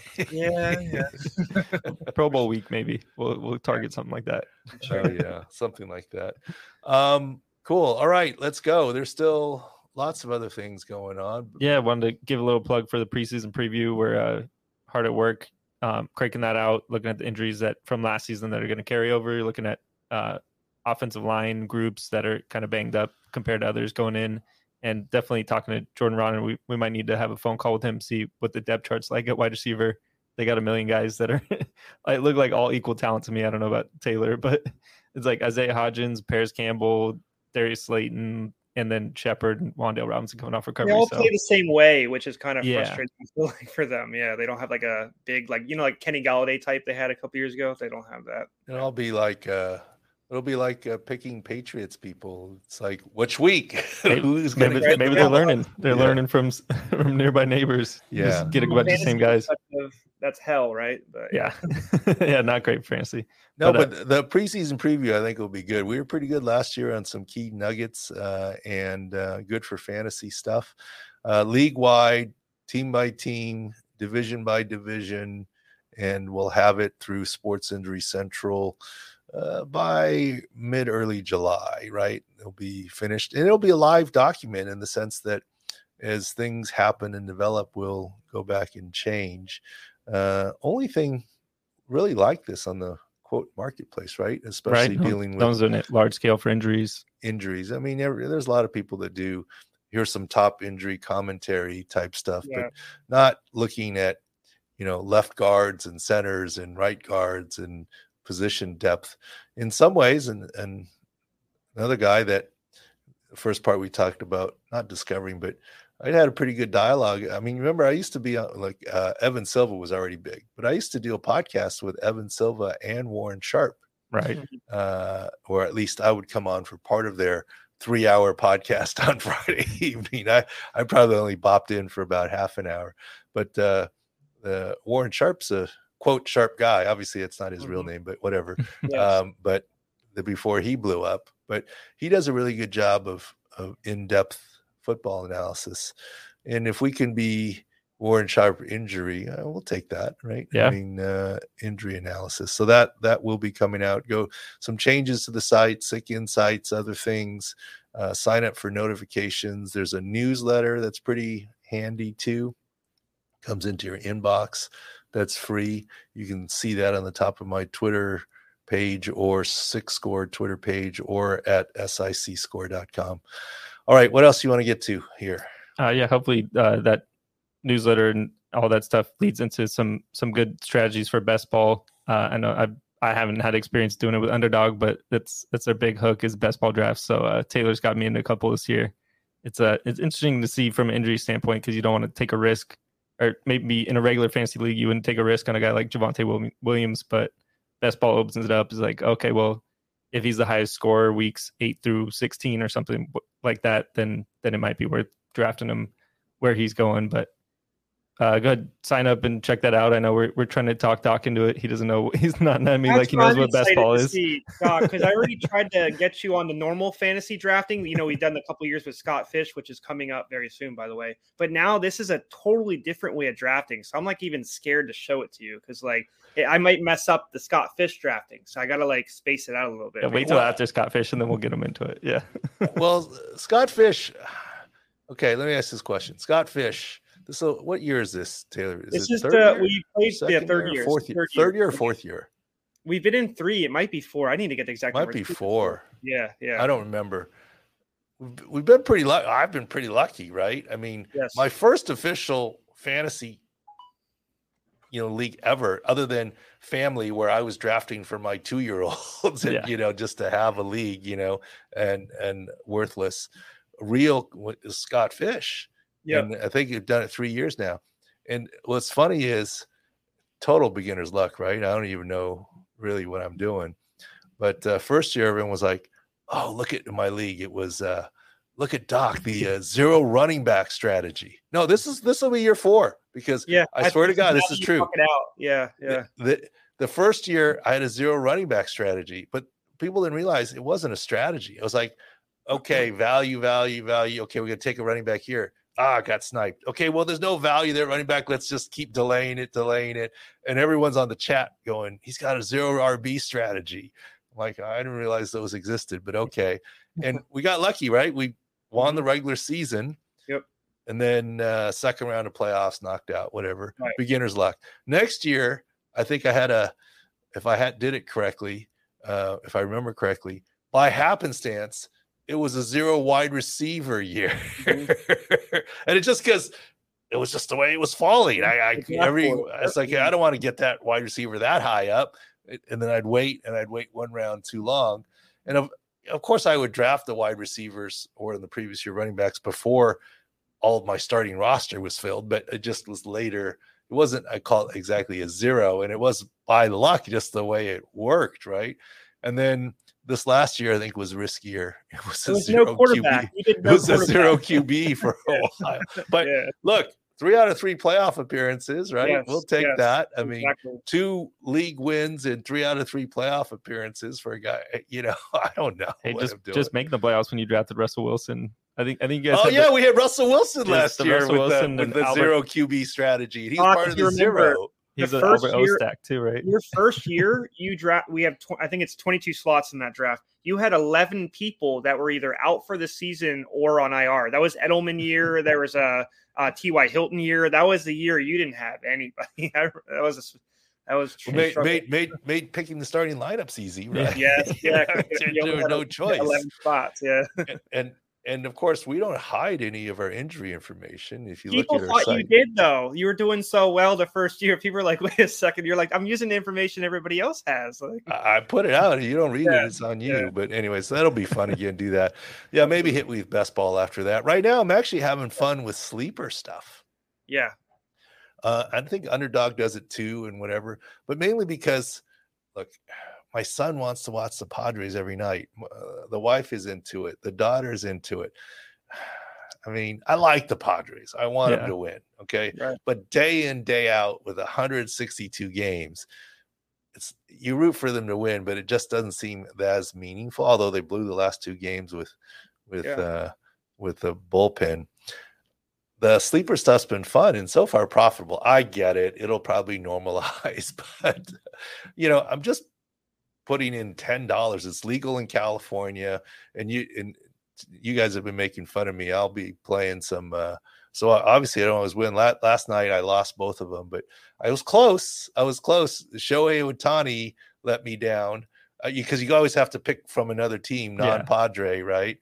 Pro Bowl week maybe. We'll target something like that. Oh yeah, something like that. Cool. All right, let's go. There's still lots of other things going on. Yeah, I wanted to give a little plug for the preseason preview. We're hard at work, cranking that out, looking at the injuries from last season that are going to carry over. You're looking at offensive line groups that are kind of banged up compared to others going in, and definitely talking to Jordan Raanan. We might need to have a phone call with him, see what the depth chart's like at wide receiver. They got a million guys that are look like all equal talent to me. I don't know about Taylor, but it's like Isaiah Hodgins, Paris Campbell, Darius Slayton, and then Shepard and Wan'Dale Robinson coming off recovery. They all play the same way, which is kind of frustrating for them. Yeah, they don't have like a big, like Kenny Galladay type they had a couple years ago. They don't have that. It'll be like picking Patriots people. It's like, which week? Who's maybe they're learning. They're learning from nearby neighbors. Yeah, just get a bunch of the same guys. That's hell, right? But yeah, not great fantasy. No, but the preseason preview I think will be good. We were pretty good last year on some key nuggets, and good for fantasy stuff. League wide, team by team, division by division, and we'll have it through Sports Injury Central by early July. Right, it'll be finished, and it'll be a live document in the sense that as things happen and develop, we'll go back and change. Only thing really like this on the quote marketplace, right? Especially dealing with those are large scale for injuries. I mean, there's a lot of people that do. Here's some top injury commentary type stuff, but not looking at, left guards and centers and right guards and position depth in some ways. And another guy that the first part we talked about, not discovering, but I had a pretty good dialogue. I mean, remember, I used to be Evan Silva was already big, but I used to do a podcast with Evan Silva and Warren Sharp. Right. Or at least I would come on for part of their 3-hour podcast on Friday evening. I probably only bopped in for about half an hour, but Warren Sharp's a quote sharp guy. Obviously it's not his real name, but whatever. Yes. But before he blew up, but he does a really good job of in-depth football analysis. And if we can be Warren Sharp injury, we'll take that, right? Yeah. I mean, injury analysis. So that will be coming out. Go some changes to the site, Sick Insights, other things. Sign up for notifications. There's a newsletter that's pretty handy too. Comes into your inbox. That's free. You can see that on the top of my Twitter page or Sick Score Twitter page or at sicscore.com. All right, what else do you want to get to here? Yeah, hopefully that newsletter and all that stuff leads into some good strategies for best ball. I know I haven't had experience doing it with Underdog, but that's their big hook is best ball drafts. So Taylor's got me into a couple this year. It's interesting to see from an injury standpoint because you don't want to take a risk, or maybe in a regular fantasy league you wouldn't take a risk on a guy like Javonte Williams, but best ball opens it up. Is like, okay, well, if he's the highest scorer weeks 8 through 16 or something like that, then it might be worth drafting him where he's going. But go ahead, sign up and check that out. I know we're trying to talk Doc into it. He doesn't know. He's not me like he knows what best ball is. Because I already tried to get you on the normal fantasy drafting. You know, we've done a couple of years with Scott Fish, which is coming up very soon, by the way. But now this is a totally different way of drafting. So I'm like even scared to show it to you because like I might mess up the Scott Fish drafting. So I got to like space it out a little bit. Yeah, wait till after Scott Fish and then we'll get him into it. Yeah. Well, Scott Fish. Okay, let me ask this question. Scott Fish. So what year is this, Taylor? Is this just we played third year, third year or fourth year? We've been in 3. It might be 4. I need to get the exact number. Might be 4. Yeah. I don't remember. We've been pretty lucky. I've been pretty lucky, right? I mean, my first official fantasy, league ever, other than family, where I was drafting for my 2-year-olds, and just to have a league, and worthless. Real is Scott Fish. Yeah, and I think you've done it 3 years now. And what's funny is total beginner's luck, right? I don't even know really what I'm doing. But first year, everyone was like, "Oh, look at my league." It was look at Doc, the 0 running back strategy. No, this will be year 4 because I swear to God, this is true. It out. Yeah. The first year I had a 0 running back strategy, but people didn't realize it wasn't a strategy. It was like, okay, value. Okay, we're gonna take a running back here. I got sniped. Okay, well, there's no value there, running back. Let's just keep delaying it. And everyone's on the chat going, he's got a 0 RB strategy. I'm like, I didn't realize those existed, but okay. And we got lucky, right? We won the regular season. Yep. And then second round of playoffs, knocked out, whatever. Right. Beginner's luck. Next year, I think I had if I did it correctly, if I remember correctly, by happenstance, it was a 0 wide receiver year. And it's just because it was just the way it was falling. It's like, I don't want to get that wide receiver that high up. And then I'd wait 1 round too long. And of course I would draft the wide receivers or in the previous year running backs before all of my starting roster was filled, but it just was later. It wasn't, I call it exactly a 0, and it was by the luck, just the way it worked. Right. And then this last year, I think, was riskier. It was a 0 QB. It was a 0 QB for a while. But look, 3 out of 3 playoff appearances, right? Yes, we'll take that. I mean, 2 league wins and 3 out of 3 playoff appearances for a guy. I don't know. Hey, just make the playoffs when you drafted Russell Wilson. I think you guys. We had Russell Wilson last year with the 0 QB strategy. He's part of the 0. He's an Albert O stack too, right? Your first year, you draft. We have, I think it's 22 slots in that draft. You had 11 people that were either out for the season or on IR. That was Edelman year. There was a T.Y. Hilton year. That was the year you didn't have anybody. That was made picking the starting lineups easy, right? Yeah. There was no choice. 11 spots. Yeah, And of course, we don't hide any of our injury information. If you people look at our thought site, you did though. You were doing so well the first year. People were like, "Wait a second." You're like, "I'm using the information everybody else has." Like, I put it out. You don't read it; it's on you. Yeah. But anyway, so that'll be fun again. Do that. Yeah, maybe hit with best ball after that. Right now, I'm actually having fun with sleeper stuff. Yeah, I think Underdog does it too, and whatever. But mainly because, look. My son wants to watch the Padres every night. The wife is into it. The daughter's into it. I mean, I like the Padres. I want them to win. Okay. Right. But day in, day out with 162 games, you root for them to win, but it just doesn't seem as meaningful. Although they blew the last 2 games with the bullpen. The sleeper stuff's been fun and so far profitable. I get it. It'll probably normalize, but I'm just putting in $10. It's legal in California, and you guys have been making fun of me. I'll be playing some. So obviously I don't always win. Last night I lost both of them, but I was close. Shohei Ohtani let me down because you always have to pick from another team, non-Padre, right?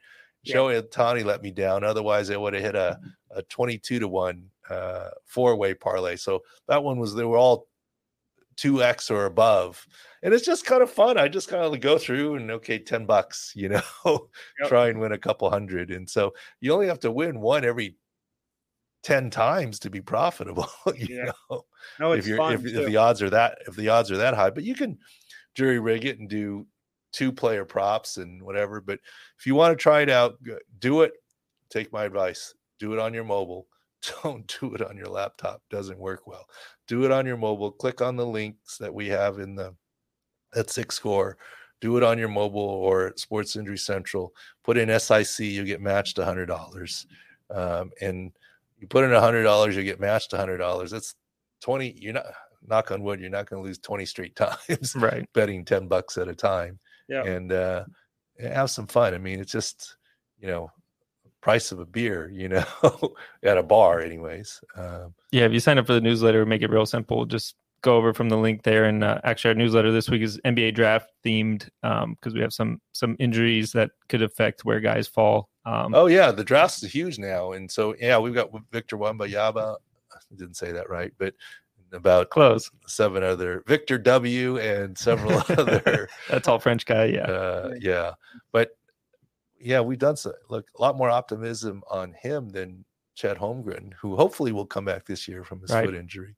Shohei Ohtani let me down. Otherwise, I would have hit a 22-1 four-way parlay. So that one they were all 2x or above. And it's just kind of fun. I just kind of go through and $10, try and win a couple hundred. And so you only have to win one every 10 times to be profitable. No, it's fun if the odds are that high, but you can jury rig it and do 2-player props and whatever. But if you want to try it out, do it. Take my advice. Do it on your mobile. Don't do it on your laptop. Doesn't work well. Do it on your mobile. Click on the links that we have at Six Score. Do it on your mobile or at Sports Injury Central. Put in SIC, you get matched $100. And you put in $100, you get matched $100. That's 20. You're not, knock on wood, you're not going to lose 20 straight times. Right. Betting $10 at a time. Yeah. And have some fun. I mean, it's just, price of a beer, at a bar anyways. If you sign up for the newsletter, make it real simple. Just go over from the link there. And actually our newsletter this week is NBA draft themed because we have some injuries that could affect where guys fall. The draft is huge now. And so, we've got Victor Wembanyama. I didn't say that right, but about close 7 other Victor W and several other. That's all French guy. But we've done a lot more optimism on him than Chet Holmgren, who hopefully will come back this year from his foot injury.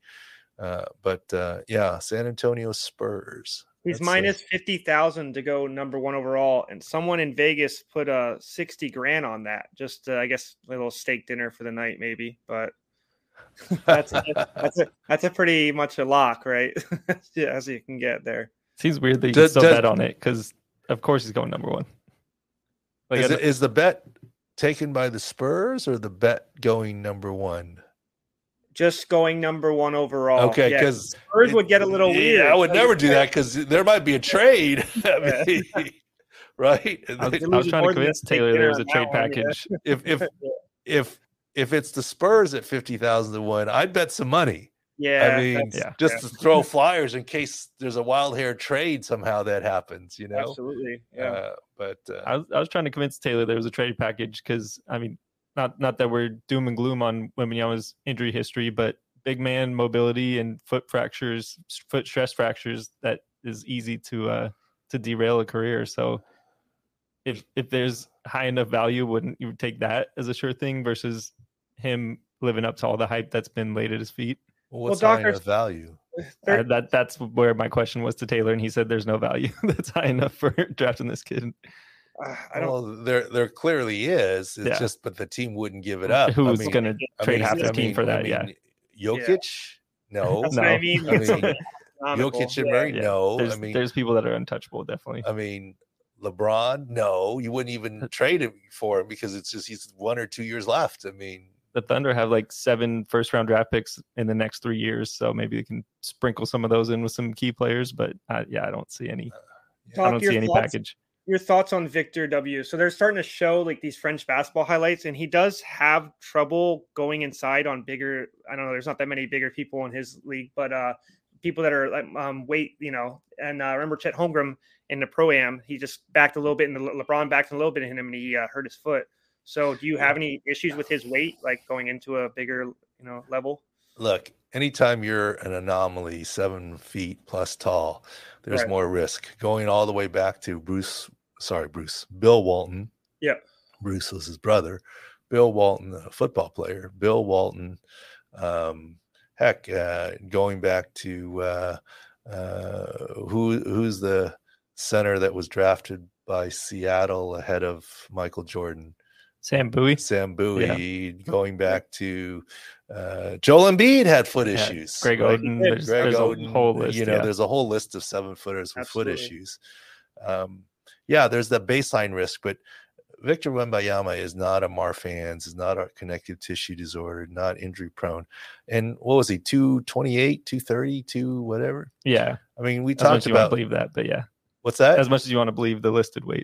San Antonio Spurs. He's minus 50,000 to go number 1 overall, and someone in Vegas put $60,000 on that. Just I guess a little steak dinner for the night, maybe. But that's a pretty much a lock, right? As you can get there. Seems weird that you can still bet on it because, of course, he's going number 1. Is the bet taken by the Spurs or the bet going number 1? Just going number 1 overall. Okay, because Spurs would get a little weird. I would never do that because there might be a trade. Right? I was trying to convince Taylor there was a trade package. If it's the Spurs at 50,000 to 1, I'd bet some money. Yeah, I mean, just to throw flyers in case there's a wild hair trade somehow that happens. Absolutely. Yeah. I was trying to convince Taylor there was a trade package because I mean, not that we're doom and gloom on Wembanyama's injury history, but big man mobility and foot stress fractures that is easy to derail a career. So if there's high enough value, wouldn't you take that as a sure thing versus him living up to all the hype that's been laid at his feet? Well, what's high enough value? That's where my question was to Taylor, and he said there's no value that's high enough for drafting this kid. There clearly is. It's just, but the team wouldn't give it up. Who's going to trade half the team for that? Jokic? No. That's what I mean. Jokic and Murray? No. There's people that are untouchable, definitely. I mean, LeBron? No. You wouldn't even trade him for him because it's just he's 1 or 2 years left. I mean, the Thunder have like 7 first-round draft picks in the next 3 years, so maybe they can sprinkle some of those in with some key players. But I don't see any. I don't see any package. Your thoughts on Victor W? So they're starting to show like these French basketball highlights, and he does have trouble going inside on bigger. I don't know. There's not that many bigger people in his league, but people that are like weight, And remember Chet Holmgren in the Pro-Am, he just backed a little bit, and LeBron backed a little bit in him, and he hurt his foot. So do you have any issues with his weight, like going into a bigger, level? Look, anytime you're an anomaly, 7 feet plus tall, there's more risk. Going all the way back to Bill Walton. Yeah. Bruce was his brother. Bill Walton, a football player. Bill Walton, going back to who's the center that was drafted by Seattle ahead of Michael Jordan? Sam Bowie, going back to Joel Embiid had foot issues. Greg Oden. There's a whole list. There's a whole list of 7-footers with foot issues. There's the baseline risk, but Victor Wembanyama is not a Marfan's, is not a connective tissue disorder, not injury prone. And what was he, 228, 230, 2 whatever? Yeah. I mean, we talked about. As much as you want to believe that, but yeah. What's that? As much as you want to believe the listed weight.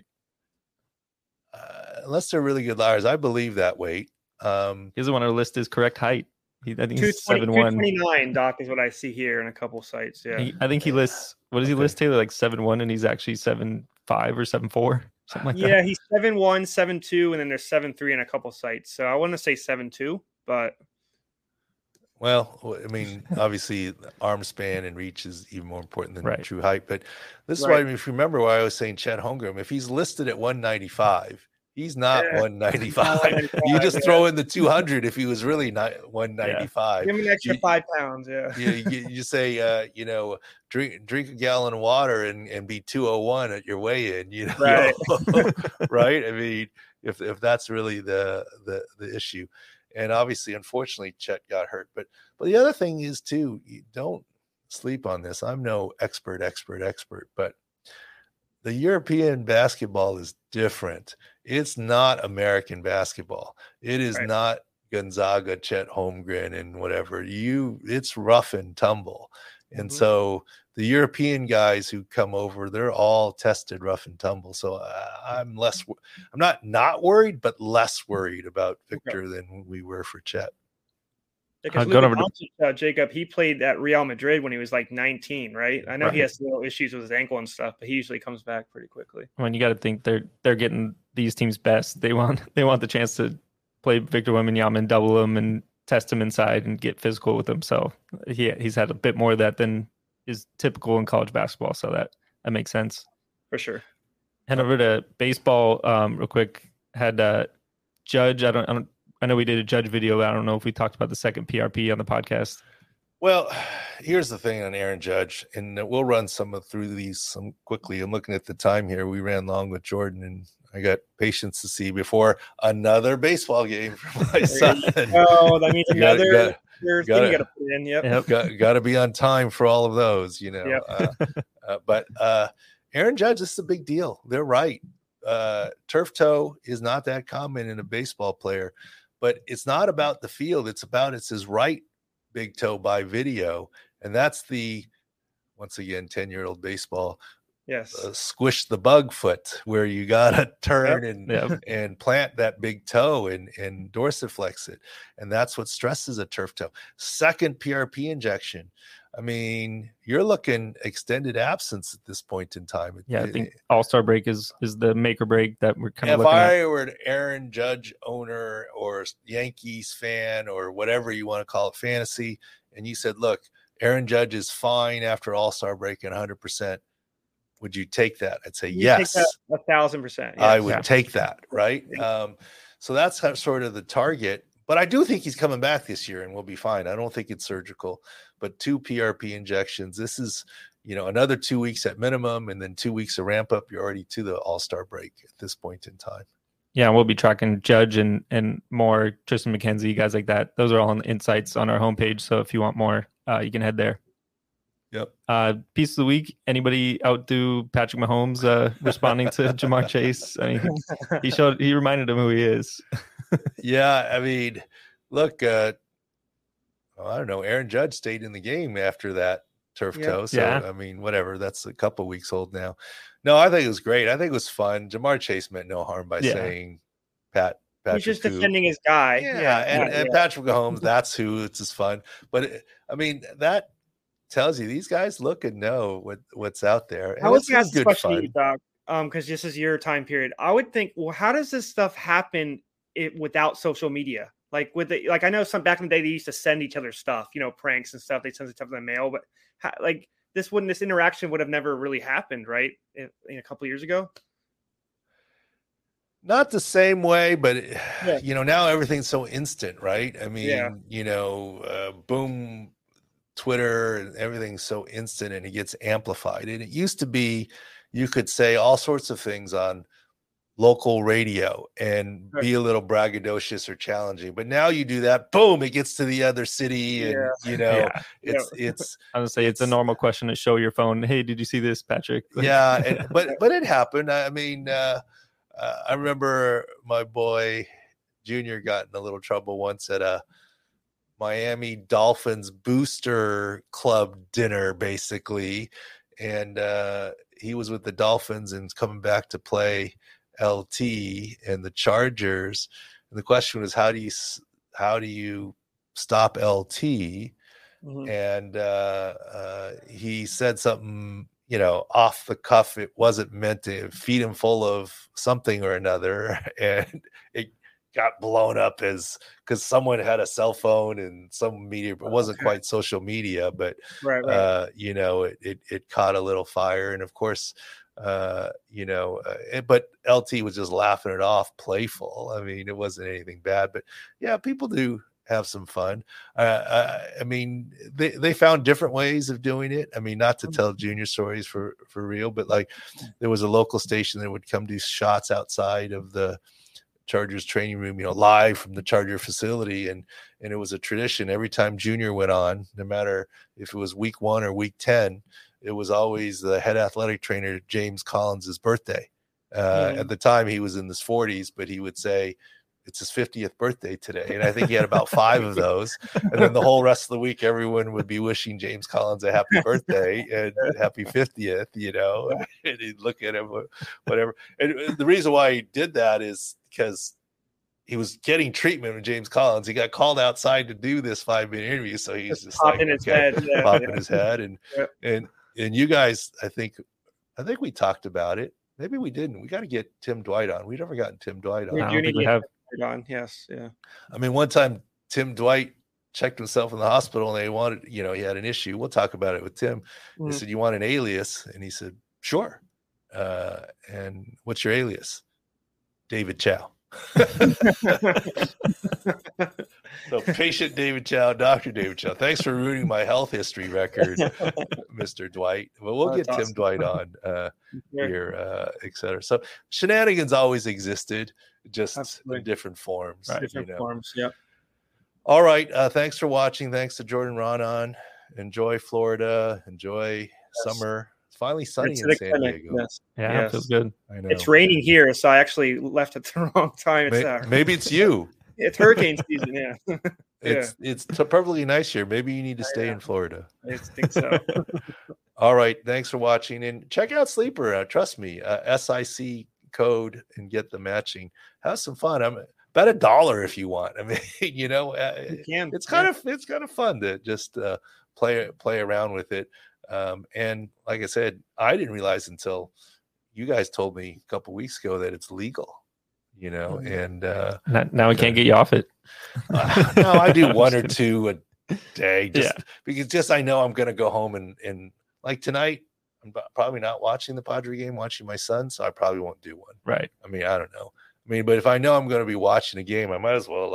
Unless they're really good liars, I believe that weight. He doesn't want to list his correct height. I think he's 7'1". 229, Doc, is what I see here in a couple sites. Yeah, I think he lists. What does he list, Taylor? Like 7'1", and he's actually 7'5" or 7'4". something like Yeah, that. he's 7'1", 7'2", and then there's 7'3" in a couple sites. So I want to say 7'2", but Well, I mean, obviously, arm span and reach is even more important than Right. true height. But this is Right. why, if you remember why I was saying Chet Holmgren, if he's listed at 195, he's not Yeah, 195. not 195, You just yeah. throw in the 200 if he was really not 195. give him an extra You- 5 pounds. Yeah. you say, drink a gallon of water and be 201 at your weigh-in, Right. right? I mean, if that's really the issue. And obviously, unfortunately, Chet got hurt. But the other thing is, too, you don't sleep on this. I'm no expert, but the European basketball is different. It's not American basketball. It is Right. not Gonzaga, Chet Holmgren, and whatever. It's rough and tumble. And so the European guys who come over, they're all tested rough and tumble. So I'm not worried, but less worried about Victor than we were for Chet. Because Going Luka over to- Doncic, Jacob, he played at Real Madrid when he was like 19, right? I know he Right. has little issues with his ankle and stuff, but he usually comes back pretty quickly. When you got to think they're getting these teams best. They want the chance to play Victor Wembanyama and double him and test him inside and get physical with him. So he's had a bit more of that than is typical in college basketball. So that makes sense. For sure. Head over to baseball real quick. Had Judge. I know we did a Judge video. But I don't know if we talked about the second PRP on the podcast. Well, here's the thing on Aaron Judge, and we'll run through these quickly. I'm looking at the time here. We ran long with Jordan, and I got patience to see before another baseball game for my son. Oh, that means another thing you got gotta- to put in. Yep. Got to be on time for all of those, Yep. But Aaron Judge, this is a big deal. They're right. Turf toe is not that common in a baseball player, but it's not about the field. It's his right big toe by video. And that's once again, 10-year-old baseball. Yes. Squish the bug foot, where you got to turn and plant that big toe and dorsiflex it. And that's what stresses a turf toe. Second PRP injection. I mean, you're looking extended absence at this point in time. Yeah, I think All-Star break is the make or break that we're kind of if looking at. I were an Aaron Judge owner or Yankees fan or whatever you want to call it, fantasy, and you said, look, Aaron Judge is fine after All-Star break and 100%, would you take that? I'd say yes. Take that 1,000%. Yes. I would take that, right? So that's sort of the target. But I do think he's coming back this year and we'll be fine. I don't think it's surgical, but 2 PRP injections. This is, another 2 weeks at minimum and then 2 weeks of ramp up. You're already to the All-Star break at this point in time. Yeah, we'll be tracking Judge and more Tristan McKenzie, guys like that. Those are all on the insights on our homepage. So if you want more, you can head there. Yep. Piece of the week. Anybody outdo Patrick Mahomes responding to Jamar Chase? I mean, he reminded him who he is. Yeah, I mean, look, I don't know. Aaron Judge stayed in the game after that turf toe. So, I mean, whatever. That's a couple weeks old now. No, I think it was great. I think it was fun. Jamar Chase meant no harm by saying Patrick. He's just defending his guy. And Patrick Mahomes, that's who. It's just fun. But, I mean, that tells you these guys look and know what's out there. And I was it's good question, Doc, because this is your time period. I would think, well, how does this stuff happen without social media? Like I know some back in the day they used to send each other stuff, pranks and stuff. They send stuff in the mail, but this interaction would have never really happened, right? In a couple of years ago. Not the same way, but now everything's so instant, right? I mean, boom, Twitter and everything's so instant and it gets amplified. And it used to be you could say all sorts of things on local radio and be a little braggadocious or challenging, but now you do that, boom, it gets to the other city, and it's I would say it's a normal question to show your phone. Hey, did you see this, Patrick? But it happened. I mean, I remember my boy Junior got in a little trouble once at a Miami Dolphins booster club dinner, basically, and he was with the Dolphins and coming back to play LT and the Chargers, and the question was, how do you stop LT? Mm-hmm. And he said something, off the cuff. It wasn't meant to feed him full of something or another, and it got blown up as because someone had a cell phone and some media. It wasn't quite social media, but Right. you know, it caught a little fire, and of course. But LT was just laughing it off, playful. I mean, it wasn't anything bad, but yeah, people do have some fun. I mean, they found different ways of doing it. I mean, not to tell junior stories for real, but like there was a local station that would come do shots outside of the Chargers training room, live from the Charger facility. And it was a tradition every time junior went on, no matter if it was week 1 or week 10, it was always the head athletic trainer, James Collins's birthday. At the time he was in his 40s, but he would say it's his 50th birthday today. And I think he had about 5 of those. And then the whole rest of the week, everyone would be wishing James Collins a happy birthday and happy 50th, and he'd look at him, whatever. And the reason why he did that is because he was getting treatment with James Collins. He got called outside to do this 5-minute interview. So he's just like, in his head. Popping his head. And you guys, I think we talked about it. Maybe we didn't. We got to get Tim Dwight on. We've never gotten Tim Dwight on. I don't think we have. On. Yes. Yeah. I mean, one time Tim Dwight checked himself in the hospital and they wanted, he had an issue. We'll talk about it with Tim. They said, "You want an alias?" And he said, "Sure." And what's your alias? David Chow. So patient David Chow, Dr. David Chow. Thanks for ruining my health history record, Mr. Dwight. Well, we'll get Tim Dwight on here, et cetera. So shenanigans always existed, just in different forms. Right. Different forms, yeah. All right. Thanks for watching. Thanks to Jordan Ronan. Enjoy Florida. Enjoy summer. It's finally sunny in San Diego. Yes. Yeah, it feels good. I know. It's raining here, so I actually left at the wrong time. Maybe it's you. It's hurricane season, yeah. It's perfectly nice here. Maybe you need to stay in Florida. I think so. All right. Thanks for watching. And check out Sleeper. Trust me, SIC code and get the matching. Have some fun. I'm bet $1 if you want. I mean, it's kind of fun to just play around with it. And like I said, I didn't realize until you guys told me a couple weeks ago that it's legal. And now we can't get you off it. No, I do 1 or 2 a day, because I know I'm going to go home and like tonight, I'm probably not watching the Padre game, watching my son, so I probably won't do one. Right. I mean, I don't know. But if I know I'm going to be watching a game, I might as well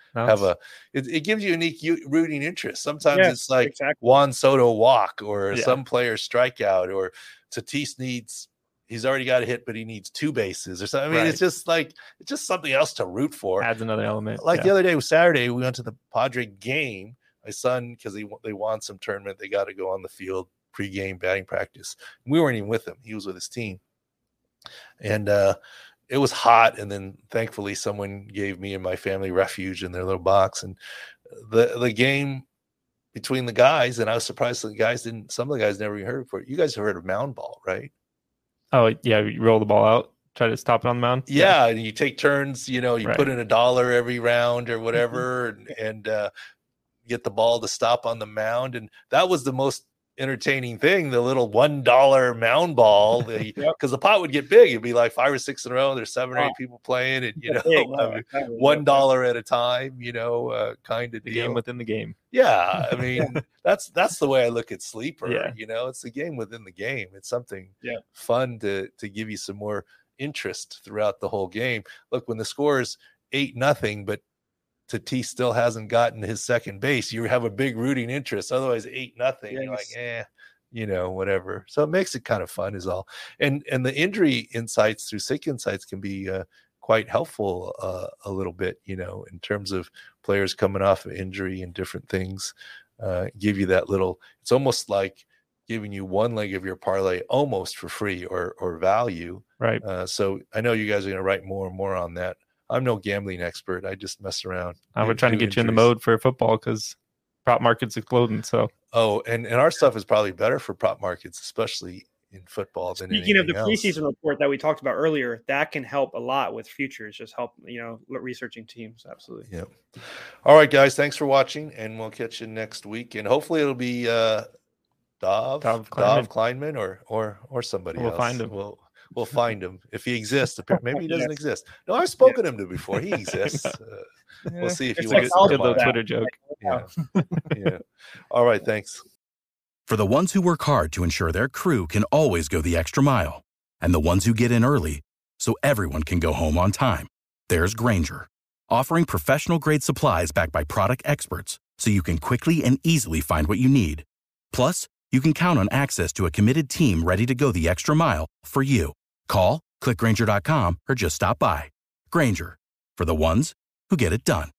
it gives you a unique rooting interest. Sometimes it's like Juan Soto walk or some player strikeout or Tatis he's already got a hit, but he needs 2 bases or something. I mean, it's just something else to root for. Adds another element. Like the other day was Saturday, we went to the Padre game. My son, because they won some tournament, they got to go on the field pregame batting practice. We weren't even with him; he was with his team, and it was hot. And then thankfully, someone gave me and my family refuge in their little box. And the game between the guys, and I was surprised that some of the guys never even heard before. You guys have heard of mound ball, right? Oh, yeah. You roll the ball out, try to stop it on the mound. Yeah. And you take turns, you put in $1 every round or whatever, and get the ball to stop on the mound. And that was the most entertaining thing, the little $1 mound ball, because the pot would get big. It'd be like 5 or 6 in a row. There's 7 or 8 people playing, and $1 at a time, kind of the deal. Game within the game. Yeah, I mean that's the way I look at Sleeper. It's the game within the game. It's something fun to give you some more interest throughout the whole game. Look, when the score is 8-0, but Tatis still hasn't gotten his second base, you have a big rooting interest. Otherwise, 8-0, you're like, whatever. So it makes it kind of fun, is all. And the injury insights through Sick Insights can be quite helpful a little bit, in terms of players coming off of injury and different things. Give you that little. It's almost like giving you one leg of your parlay almost for free or value. Right. So I know you guys are going to write more and more on that. I'm no gambling expert. I just mess around. We're trying to get you in the mode for football because prop market's exploding. So and our stuff is probably better for prop markets, especially in football. Speaking of the preseason report that we talked about earlier, that can help a lot with futures. Just help researching teams. Absolutely. Yeah. All right, guys. Thanks for watching, and we'll catch you next week. And hopefully it'll be Dov Kleinman or somebody else. We'll find him. We'll find him if he exists. Maybe he doesn't exist. No, I've spoken to him before. He exists. We'll see if he It's wants like to Good come little on. Twitter joke. Yeah. All right. Thanks. For the ones who work hard to ensure their crew can always go the extra mile, and the ones who get in early so everyone can go home on time, there's Grainger, offering professional-grade supplies backed by product experts so you can quickly and easily find what you need. Plus, you can count on access to a committed team ready to go the extra mile for you. Call, click Grainger.com, or just stop by. Grainger, for the ones who get it done.